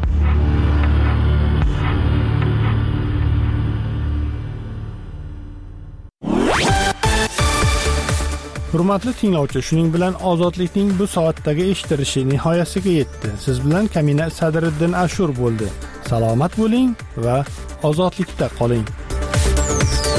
Speaker 1: Hurmatli tinglovchi, shuning bilan ozodlikning bu soatdagi eshittirishi nihoyasiga yetdi. Siz bilan Kamina Sadiriddin Ashur bo'ldi. Salomat bo'ling va ozodlikda qoling.